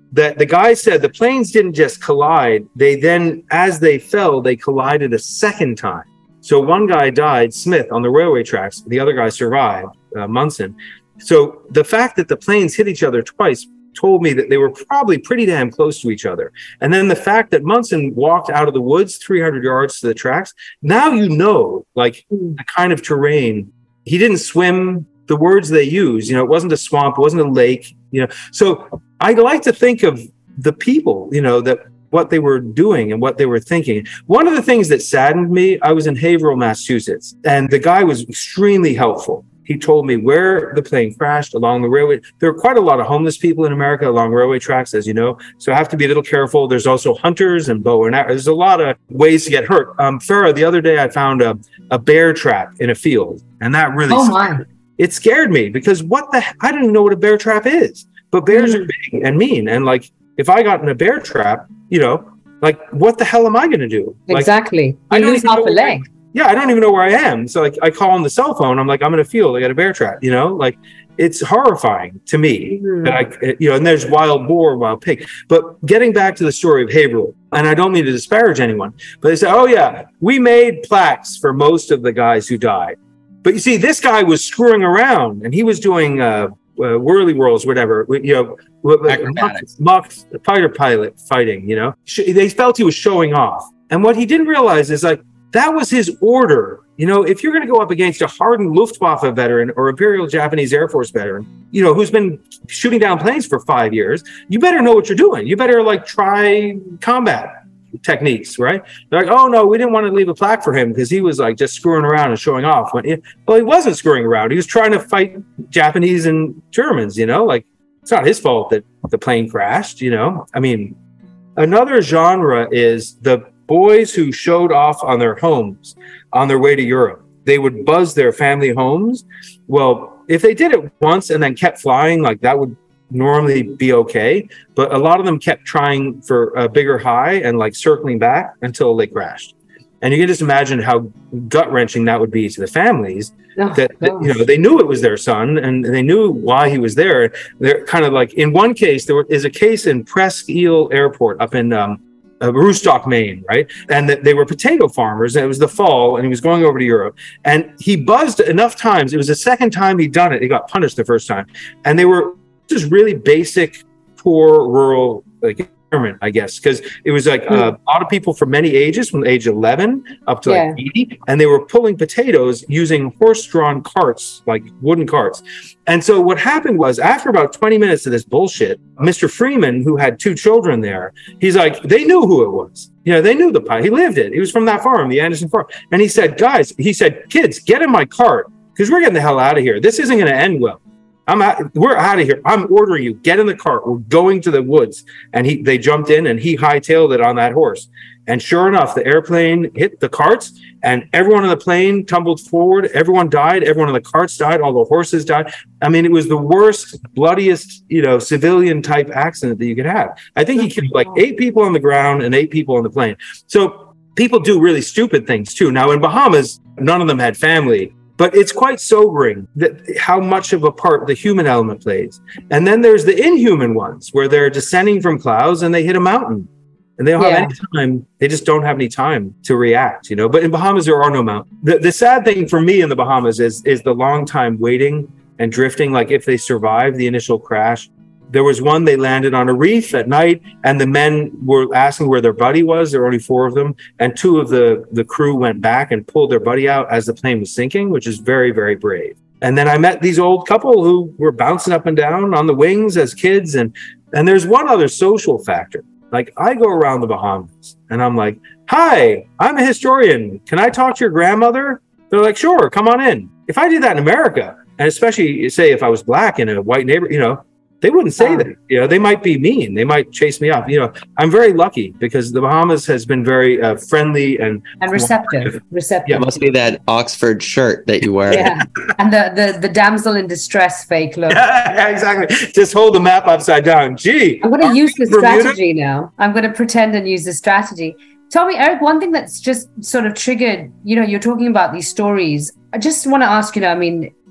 D: the, the guy said the planes didn't just collide. They then, as they fell, they collided a second time. So one guy died, Smith, on the railway tracks. The other guy survived, uh, Munson. So the fact that the planes hit each other twice told me that they were probably pretty damn close to each other. And then the fact that Munson walked out of the woods three hundred yards to the tracks, now you know, like, the kind of terrain. He didn't swim. The words they use, you know, it wasn't a swamp, it wasn't a lake, you know. So I like to think of the people, you know, that what they were doing and what they were thinking. One of the things that saddened me, I was in Haverhill, Massachusetts, and the guy was extremely helpful. He told me where the plane crashed along the railway. There are quite a lot of homeless people in America along railway tracks, as you know, so I have to be a little careful. There's also hunters and bow and arrow. There's a lot of ways to get hurt. Um, Farah, the other day I found a, a bear trap in a field, and that really
C: oh my.
D: It scared me because what the, I didn't even know what a bear trap is, but bears mm. are big and mean. And like, if I got in a bear trap, you know, like, what the hell am I going to do?
C: Exactly.
D: Like,
C: you lose half a leg.
D: I, yeah. I don't even know where I am. So like, I call on the cell phone. I'm like, I'm in a field. I got a bear trap, you know, like, it's horrifying to me mm. that I, you know, and there's wild boar, wild pig. But getting back to the story of Haverhill, and I don't mean to disparage anyone, but they say, oh yeah, we made plaques for most of the guys who died. But you see, this guy was screwing around, and he was doing uh, uh, whirly whirls, whatever, you know,
B: acrobatics,
D: mock fighter pilot fighting, you know. They felt he was showing off. And what he didn't realize is, like, that was his order. You know, if you're going to go up against a hardened Luftwaffe veteran or Imperial Japanese Air Force veteran, you know, who's been shooting down planes for five years, you better know what you're doing. You better, like, try combat techniques, right? They're like, oh no, we didn't want to leave a plaque for him because he was like just screwing around and showing off. When it, well, he wasn't screwing around. He was trying to fight Japanese and Germans, you know, like, it's not his fault that the plane crashed, you know. I mean, another genre is the boys who showed off on their homes on their way to Europe. They would buzz their family homes. Well, if they did it once and then kept flying, like, that would normally be okay, but a lot of them kept trying for a bigger high and like circling back until they crashed. And you can just imagine how gut-wrenching that would be to the families. Oh, that, that you know, they knew it was their son and they knew why he was there. They're kind of like, in one case, there is a case in Presque Isle Airport up in um, uh, Roostock, Maine, right? And that they were potato farmers, and it was the fall, and he was going over to Europe. And he buzzed enough times. It was the second time he'd done it. He got punished the first time. And they were just really basic, poor, rural, like, environment, I guess, because it was like mm. uh, a lot of people from many ages, from age eleven up to yeah. like eighty, and they were pulling potatoes using horse-drawn carts, like wooden carts. And so what happened was, after about twenty minutes of this bullshit, Mister Freeman, who had two children there, he's like, they knew who it was. You know, they knew the pie. He lived it. He was from that farm, the Anderson farm. And he said, guys, he said, kids, get in my cart, because we're getting the hell out of here. This isn't going to end well. I'm out, we're out of here. I'm ordering you. Get in the cart. We're going to the woods. And he, they jumped in, and he hightailed it on that horse. And sure enough, the airplane hit the carts, and everyone on the plane tumbled forward. Everyone died. Everyone on the carts died. All the horses died. I mean, it was the worst, bloodiest, you know, civilian type accident that you could have. I think he killed like eight people on the ground and eight people on the plane. So people do really stupid things too. Now in Bahamas, none of them had family. But it's quite sobering that how much of a part the human element plays. And then there's the inhuman ones where they're descending from clouds and they hit a mountain. And they don't yeah. have any time. They just don't have any time to react, you know. But in Bahamas, there are no mountains. The, the sad thing for me in the Bahamas is, is the long time waiting and drifting. Like if they survive the initial crash. There was one, they landed on a reef at night, and the men were asking where their buddy was. There were only four of them. And two of the, the crew went back and pulled their buddy out as the plane was sinking, which is very, very brave. And then I met these old couple who were bouncing up and down on the wings as kids. And, and there's one other social factor. Like I go around the Bahamas and I'm like, hi, I'm a historian. Can I talk to your grandmother? They're like, sure, come on in. If I did that in America, and especially say if I was black in a white neighborhood, you know, they wouldn't say um, that. You know, they might be mean. They might chase me off. You know, I'm very lucky because the Bahamas has been very uh, friendly and
C: and receptive. Receptive.
B: Yeah, it must be that Oxford shirt that you wear.
C: Yeah, and the, the the damsel in distress fake look.
D: Yeah, exactly. Just hold the map upside down. Gee,
C: I'm going to use the strategy now. I'm going to pretend and use the strategy. Tell me, Eric, one thing that's just sort of triggered. You know, you're talking about these stories. I just want to ask. You know, I mean,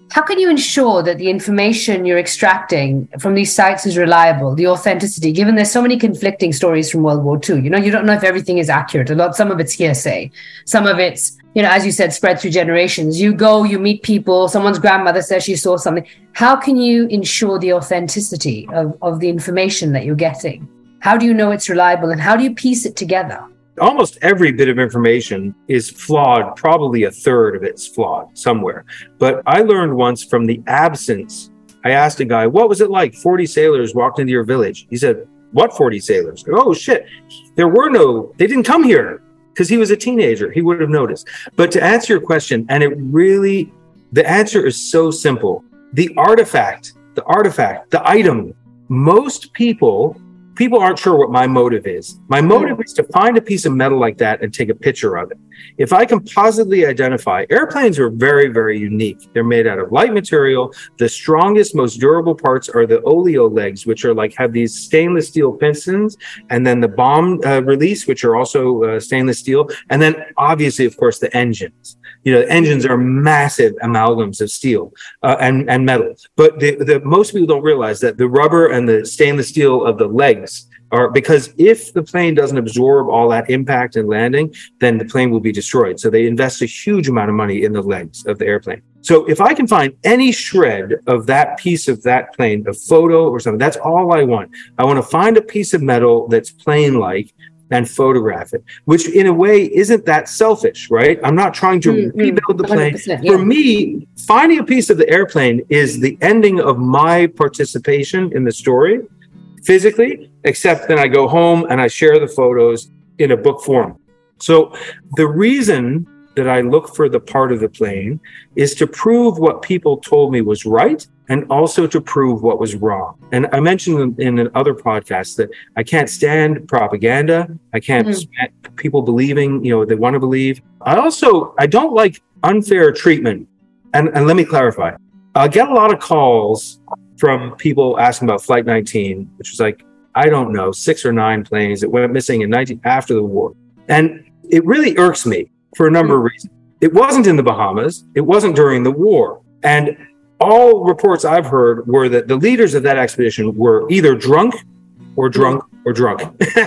C: How can you ensure that the information you're extracting from these sites is reliable, the authenticity, given there's so many conflicting stories from World War Two? You know, you don't know if everything is accurate. A lot, some of it's hearsay. Some of it's, you know, as you said, spread through generations. You go, you meet people, someone's grandmother says she saw something. How can you ensure the authenticity of, of the information that you're getting? How do you know it's reliable, and how do you piece it together?
D: Almost every bit of information is flawed. Probably a third of it's flawed somewhere. But I learned once from the absence. I asked a guy, what was it like? forty sailors walked into your village. He said, what forty sailors? Oh, shit. There were no, they didn't come here, because he was a teenager. He would have noticed. But to answer your question, and it really, the answer is so simple. The artifact, the artifact, the item, most people People aren't sure what my motive is. My motive is to find a piece of metal like that and take a picture of it. If I can positively identify, airplanes are very, very unique. They're made out of light material. The strongest, most durable parts are the oleo legs, which are like have these stainless steel pistons, and then the bomb uh, release, which are also uh, stainless steel. And then obviously, of course, the engines. You know, the engines are massive amalgams of steel uh, and, and metal. But the, the most people don't realize that the rubber and the stainless steel of the legs are, because if the plane doesn't absorb all that impact and landing, then the plane will be destroyed. So they invest a huge amount of money in the legs of the airplane. So if I can find any shred of that piece of that plane, a photo or something, that's all I want. I want to find a piece of metal that's plane-like and photograph it, which in a way isn't that selfish, right? I'm not trying to mm-hmm. rebuild the plane. Yeah. For me, finding a piece of the airplane is the ending of my participation in the story physically, except then I go home and I share the photos in a book form. So the reason that I look for the part of the plane is to prove what people told me was right, and also to prove what was wrong. And I mentioned in, in other podcasts that I can't stand propaganda. I can't mm-hmm. stand people believing, you know, they want to believe. I also, I don't like unfair treatment. And, and let me clarify. I get a lot of calls from people asking about Flight nineteen, which was like, I don't know, six or nine planes that went missing in nineteen after the war. And it really irks me for a number mm-hmm. of reasons. It wasn't in the Bahamas. It wasn't during the war. And all reports I've heard were that the leaders of that expedition were either drunk or drunk or drunk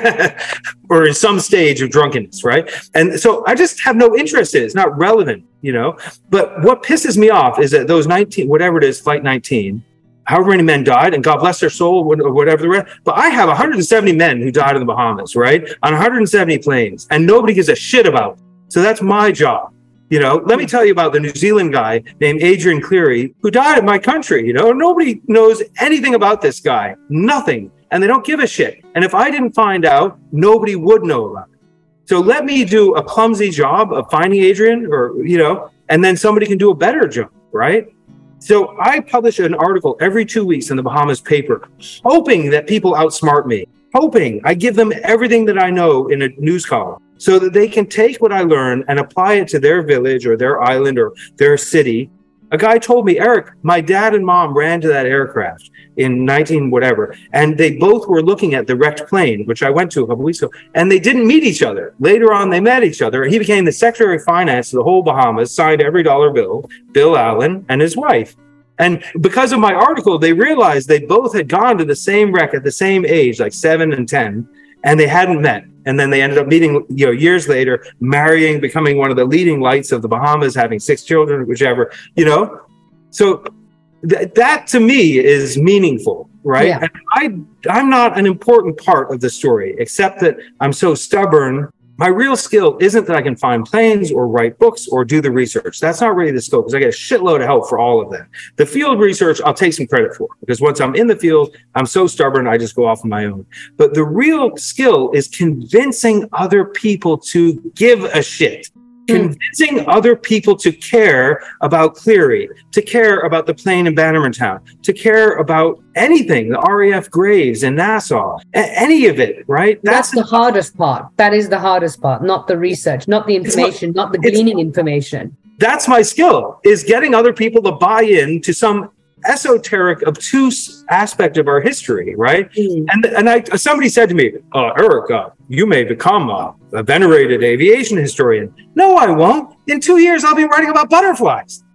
D: or in some stage of drunkenness, right? And so I just have no interest in it. It's not relevant, you know? But what pisses me off is that those nineteen, whatever it is, Flight nineteen, however many men died, and God bless their soul, or whatever the rest. But I have one hundred seventy men who died in the Bahamas, right? On one hundred seventy planes, and nobody gives a shit about it. So that's my job. You know, let me tell you about the New Zealand guy named Adrian Cleary, who died in my country. You know, nobody knows anything about this guy, nothing. And they don't give a shit. And if I didn't find out, nobody would know about it. So let me do a clumsy job of finding Adrian, or, you know, and then somebody can do a better job, right? So I publish an article every two weeks in the Bahamas paper, hoping that people outsmart me, hoping I give them everything that I know in a news column, so that they can take what I learn and apply it to their village or their island or their city. A guy told me, Eric, my dad and mom ran to that aircraft in nineteen whatever, and they both were looking at the wrecked plane, which I went to a couple weeks ago, and they didn't meet each other. Later on, they met each other. He became the Secretary of Finance of the whole Bahamas, signed every dollar bill, Bill Allen and his wife. And because of my article, they realized they both had gone to the same wreck at the same age, like seven and ten, and they hadn't met. And then they ended up meeting, you know, years later, marrying, becoming one of the leading lights of the Bahamas, having six children, whichever, you know. So th- that to me is meaningful, right? Yeah. And I, I'm not an important part of the story, except that I'm so stubborn. My real skill isn't that I can find planes or write books or do the research. That's not really the skill, because I get a shitload of help for all of that. The field research, I'll take some credit for, because once I'm in the field, I'm so stubborn, I just go off on my own. But the real skill is convincing other people to give a shit. Convincing other people to care about Cleary, to care about the plane in Bannermantown, to care about anything, the R A F graves in Nassau, a- any of it, right?
C: That's, That's the hardest part. That is the hardest part, not the research, not the information, not the gleaning information.
D: That's my skill, is getting other people to buy in to some esoteric, obtuse aspect of our history, right? Mm. And and I somebody said to me, uh, Eric, uh, you may become a, a venerated aviation historian. No, I won't. In two years, I'll be writing about butterflies.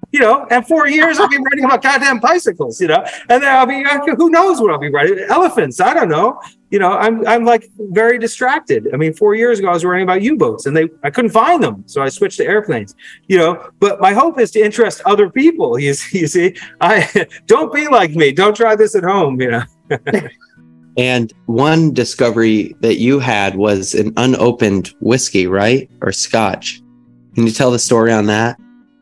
D: you know, and four years I'll be writing about goddamn bicycles, you know, and then I'll be, who knows what I'll be writing? Elephants, I don't know. You know, I'm I'm like very distracted. I mean, four years ago I was writing about U-boats and they I couldn't find them, so I switched to airplanes. You know, but my hope is to interest other people. You see, you see, I don't be like me. Don't try this at home. You know.
B: And one discovery that you had was an unopened whiskey, right, or Scotch? Can you tell the story on that?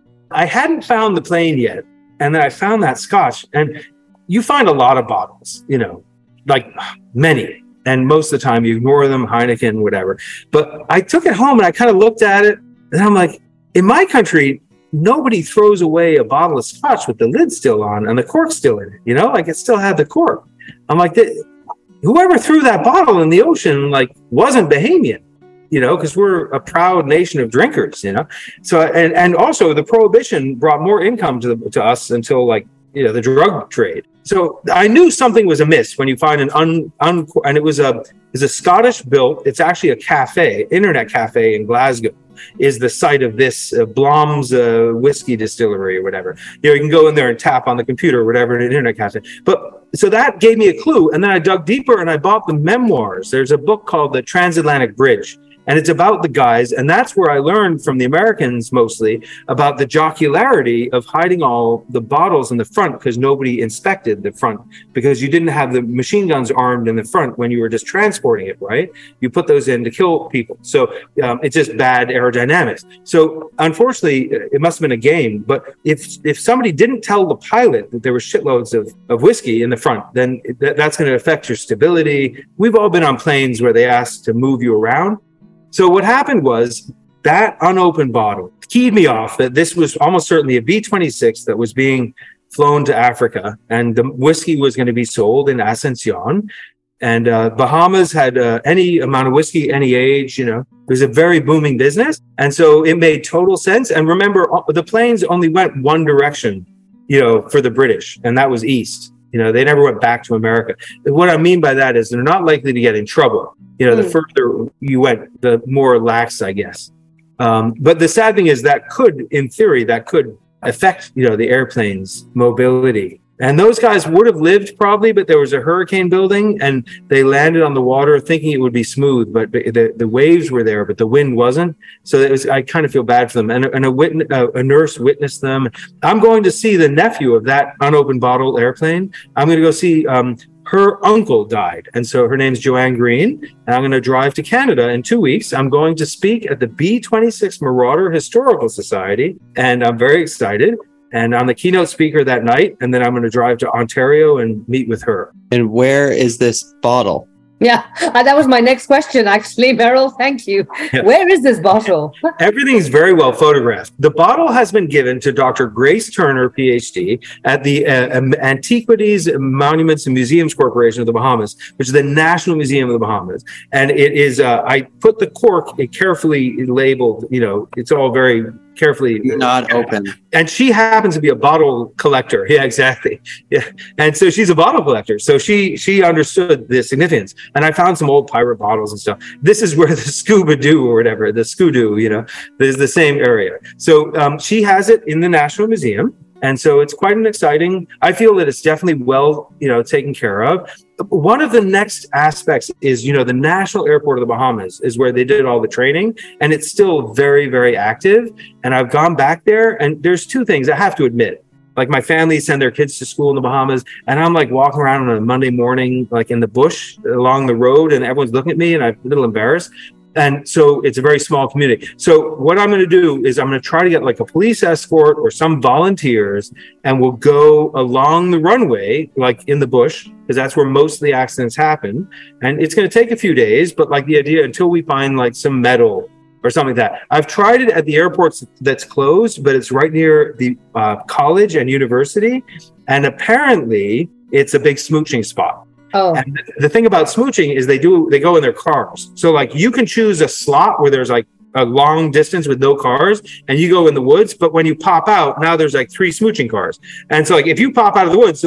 D: I hadn't found the plane yet, and then I found that Scotch, and you find a lot of bottles, you know, like many, and most of the time you ignore them, Heineken, whatever. But I took it home and I kind of looked at it, and I'm like, in my country, nobody throws away a bottle of Scotch with the lid still on and the cork still in it, you know, like it still had the cork. I'm like, whoever threw that bottle in the ocean, like, wasn't Bahamian. You know, because we're a proud nation of drinkers, you know. So, and, and also the prohibition brought more income to the, to us until, like, you know, the drug trade. So I knew something was amiss when you find an un, un and it was a is a Scottish built. It's actually a cafe, internet cafe in Glasgow, is the site of this uh, Blom's uh, whiskey distillery or whatever. You know, you can go in there and tap on the computer or whatever in an internet cafe. But so that gave me a clue, and then I dug deeper and I bought the memoirs. There's a book called The Transatlantic Bridge. And it's about the guys, and that's where I learned from the Americans mostly about the jocularity of hiding all the bottles in the front because nobody inspected the front, because you didn't have the machine guns armed in the front when you were just transporting it, right? You put those in to kill people. So um, it's just bad aerodynamics. So unfortunately, it must have been a game. But if if somebody didn't tell the pilot that there were shitloads of, of whiskey in the front, then th- that's going to affect your stability. We've all been on planes where they ask to move you around. So what happened was that unopened bottle keyed me off that this was almost certainly a B twenty-six that was being flown to Africa, and the whiskey was going to be sold in Asuncion. And uh, Bahamas had uh, any amount of whiskey, any age, you know, it was a very booming business. And so it made total sense. And remember, the planes only went one direction, you know, for the British, and that was east. You know, they never went back to America. What I mean by that is they're not likely to get in trouble. You know, mm. the further you went, the more lax, I guess. Um, but the sad thing is that could, in theory, that could affect, you know, the airplane's mobility. And those guys would have lived probably, but there was a hurricane building and they landed on the water thinking it would be smooth, but the, the waves were there, but the wind wasn't. So it was, I kind of feel bad for them. And, and a, witness, a, a nurse witnessed them. I'm going to see the nephew of that unopened bottle airplane. I'm going to go see, um, her uncle died. And so her name's Joanne Green. And I'm going to drive to Canada in two weeks. I'm going to speak at the B twenty-six Marauder Historical Society. And I'm very excited. And I'm the keynote speaker that night. And then I'm going to drive to Ontario and meet with her.
B: And where is this bottle?
C: Yeah, uh, that was my next question, actually, Merrill. Thank you. Yeah. Where is this bottle?
D: Everything's very well photographed. The bottle has been given to Doctor Grace Turner, P H D, at the uh, Antiquities, Monuments and Museums Corporation of the Bahamas, which is the National Museum of the Bahamas. And it is, uh, I put the cork, it carefully labeled, you know, it's all very carefully
B: not open,
D: and she happens to be a bottle collector. Yeah, exactly. Yeah, and so she's a bottle collector. So she she understood the significance. And I found some old pirate bottles and stuff. This is where the scuba do or whatever, the Scudoo, you know, is the same area. So um, she has it in the National Museum. And so it's quite an exciting, I feel that it's definitely well, you know, taken care of. One of the next aspects is, you know, the National Airport of the Bahamas is where they did all the training, and it's still very, very active. And I've gone back there, and there's two things I have to admit. Like, my family send their kids to school in the Bahamas, and I'm like walking around on a Monday morning, like in the bush along the road, and everyone's looking at me, and I'm a little embarrassed. And so it's a very small community. So what I'm going to do is I'm going to try to get like a police escort or some volunteers, and we'll go along the runway, like in the bush, because that's where most of the accidents happen. And it's going to take a few days, but like the idea until we find like some metal or something like that. I've tried it at the airports that's closed, but it's right near the uh, college and university. And apparently it's a big smooching spot.
C: Oh.
D: And the thing about smooching is they do, they go in their cars. So like you can choose a slot where there's like a long distance with no cars and you go in the woods. But when you pop out, now there's like three smooching cars. And so like if you pop out of the woods, so like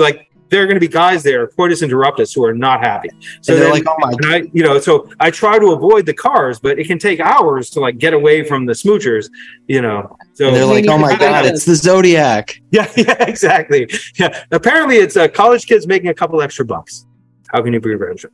D: there are going to be guys there, coitus interruptus, who are not happy. So
B: and they're
D: then,
B: like, oh my
D: and I, you know, so I try to avoid the cars, but it can take hours to like get away from the smoochers, you know. So
B: and they're like, oh my God, it's the Zodiac.
D: Yeah, yeah, exactly. Yeah. Apparently it's uh, college kids making a couple extra bucks. How can you be revengeful?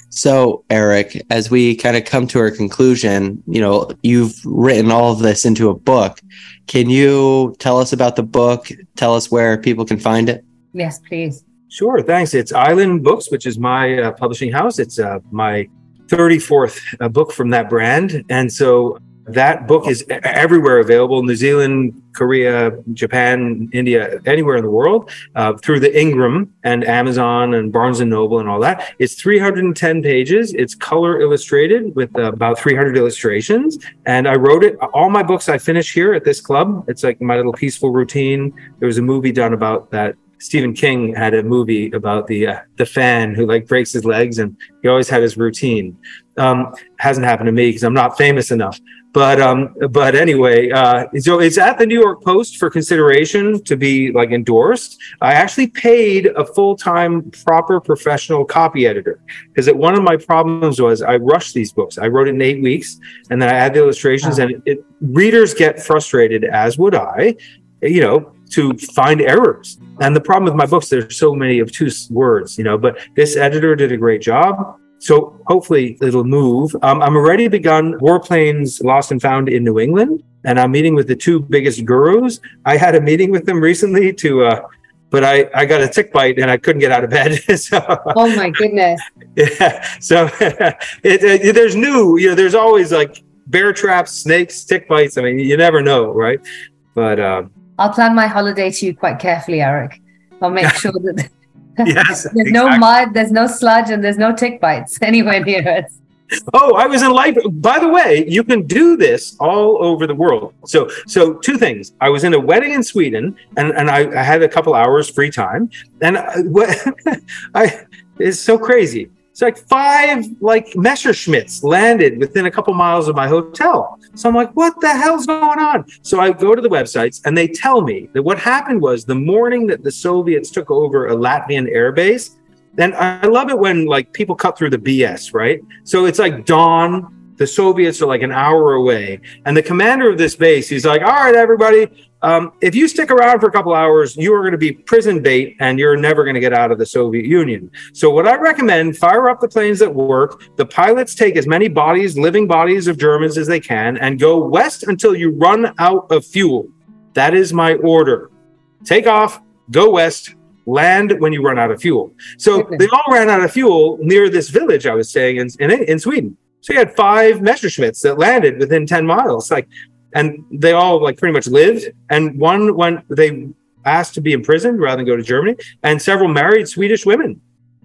B: So, Eric, as we kind of come to our conclusion, you know, you've written all of this into a book. Can you tell us about the book? Tell us where people can find it?
C: Yes, please.
D: Sure, thanks. It's Island Books, which is my uh, publishing house. It's uh, my thirty-fourth uh, book from that brand. And so that book is everywhere available, New Zealand, Korea, Japan, India, anywhere in the world, uh, through the Ingram and Amazon and Barnes and Noble and all that. It's three hundred ten pages. It's color illustrated with uh, about three hundred illustrations. And I wrote it. All my books I finish here at this club. It's like my little peaceful routine. There was a movie done about that. Stephen King had a movie about the uh, the fan who like breaks his legs, and he always had his routine. Um, hasn't happened to me because I'm not famous enough. But um, but anyway, uh, so it's at the New York Post for consideration to be like endorsed. I actually paid a full-time, proper professional copy editor because one of my problems was I rushed these books. I wrote it in eight weeks, and then I add the illustrations, oh. and it, it, readers get frustrated, as would I, you know, to find errors. And the problem with my books, there's so many obtuse words, you know, but this editor did a great job. So hopefully it'll move. Um, I'm already begun Warplanes Lost and Found in New England, and I'm meeting with the two biggest gurus. I had a meeting with them recently to, uh, but I, I got a tick bite and I couldn't get out of bed. so,
C: oh my goodness.
D: Yeah. So it, it, there's new, you know, there's always like bear traps, snakes, tick bites. I mean, you never know, right? But uh,
C: I'll plan my holiday to you quite carefully, Eric. I'll make sure that
D: yes,
C: there's
D: exactly.
C: no mud, there's no sludge, and there's no tick bites anywhere near us.
D: Oh, I was in life. By the way, you can do this all over the world. So, so two things. I was in a wedding in Sweden, and, and I, I had a couple hours free time, and I, I it's so crazy. It's like five like Messerschmitts landed within a couple miles of my hotel. So I'm like, what the hell's going on? So I go to the websites and they tell me that what happened was the morning that the Soviets took over a Latvian airbase. And I love it when like people cut through the B S, right? So it's like dawn. The Soviets are like an hour away. And the commander of this base, he's like, all right, everybody, um, if you stick around for a couple hours, you are going to be prison bait and you're never going to get out of the Soviet Union. So what I recommend, fire up the planes that work. The pilots take as many bodies, living bodies of Germans as they can, and go west until you run out of fuel. That is my order. Take off, go west, land when you run out of fuel. So they all ran out of fuel near this village I was staying in, in, in Sweden. So you had five Messerschmitts that landed within ten miles. Like, and they all like pretty much lived. And one went, they asked to be imprisoned rather than go to Germany. And several married Swedish women.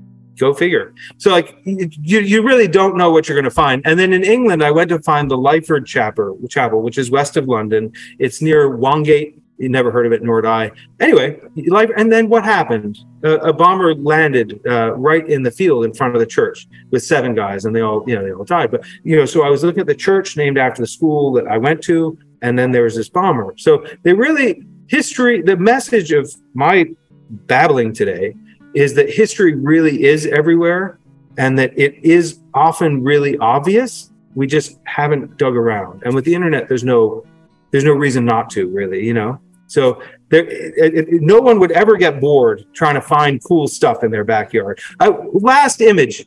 D: Go figure. So like, you, you really don't know what you're going to find. And then in England, I went to find the Lyford Chapel, Chapel, which is west of London. It's near Wongate. You never heard of it, nor did I. Anyway, like, and then what happened? Uh, a bomber landed uh, right in the field in front of the church with seven guys, and they all, you know, they all died. But you know, so I was looking at the church named after the school that I went to, and then there was this bomber. So they really history. The message of my babbling today is that history really is everywhere, and that it is often really obvious. We just haven't dug around. And with the internet, there's no, there's no reason not to, really, you know. So there, it, it, no one would ever get bored trying to find cool stuff in their backyard. I, last image.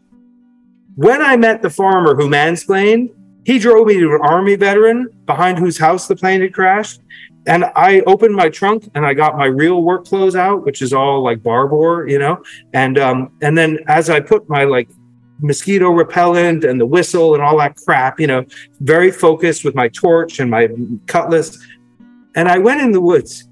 D: When I met the farmer who mansplained, he drove me to an army veteran behind whose house the plane had crashed. And I opened my trunk and I got my real work clothes out, which is all like Barbour, you know. And um, and then as I put my like mosquito repellent and the whistle and all that crap, you know, very focused with my torch and my cutlass. And I went in the woods.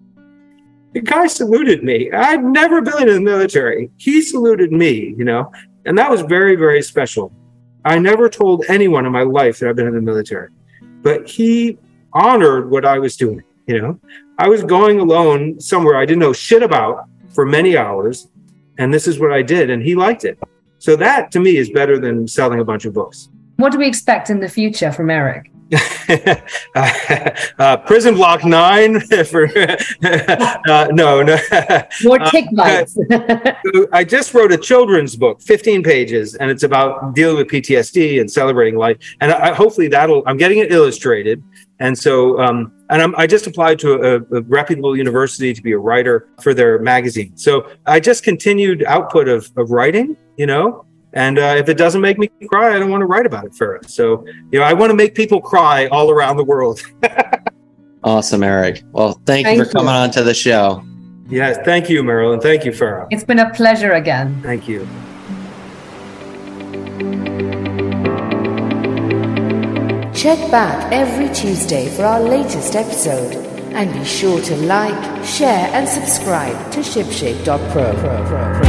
D: The guy saluted me. I'd never been in the military. He saluted me, you know, and that was very, very special. I never told anyone in my life that I've been in the military, but he honored what I was doing, you know. I was going alone somewhere I didn't know shit about for many hours, and this is what I did, and he liked it. So that, to me, is better than selling a bunch of books.
C: What do we expect in the future from Eric?
D: uh, Prison Block Nine for uh, no, no.
C: More tick bites.
D: uh, I just wrote a children's book, fifteen pages, and it's about dealing with P T S D and celebrating life. And I, hopefully that'll. I'm getting it illustrated, and so um, and I'm, I just applied to a, a reputable university to be a writer for their magazine. So I just continued output of of writing, you know. And uh, if it doesn't make me cry, I don't want to write about it, Farah. So, you know, I want to make people cry all around the world.
B: Awesome, Eric. Well, thank,
C: thank
B: you for
C: you.
B: coming on to the show.
D: Yes, thank you, Marilyn. Thank you, Farah.
C: It's been a pleasure again.
D: Thank you.
A: Check back every Tuesday for our latest episode. And be sure to like, share, and subscribe to shipshape dot pro.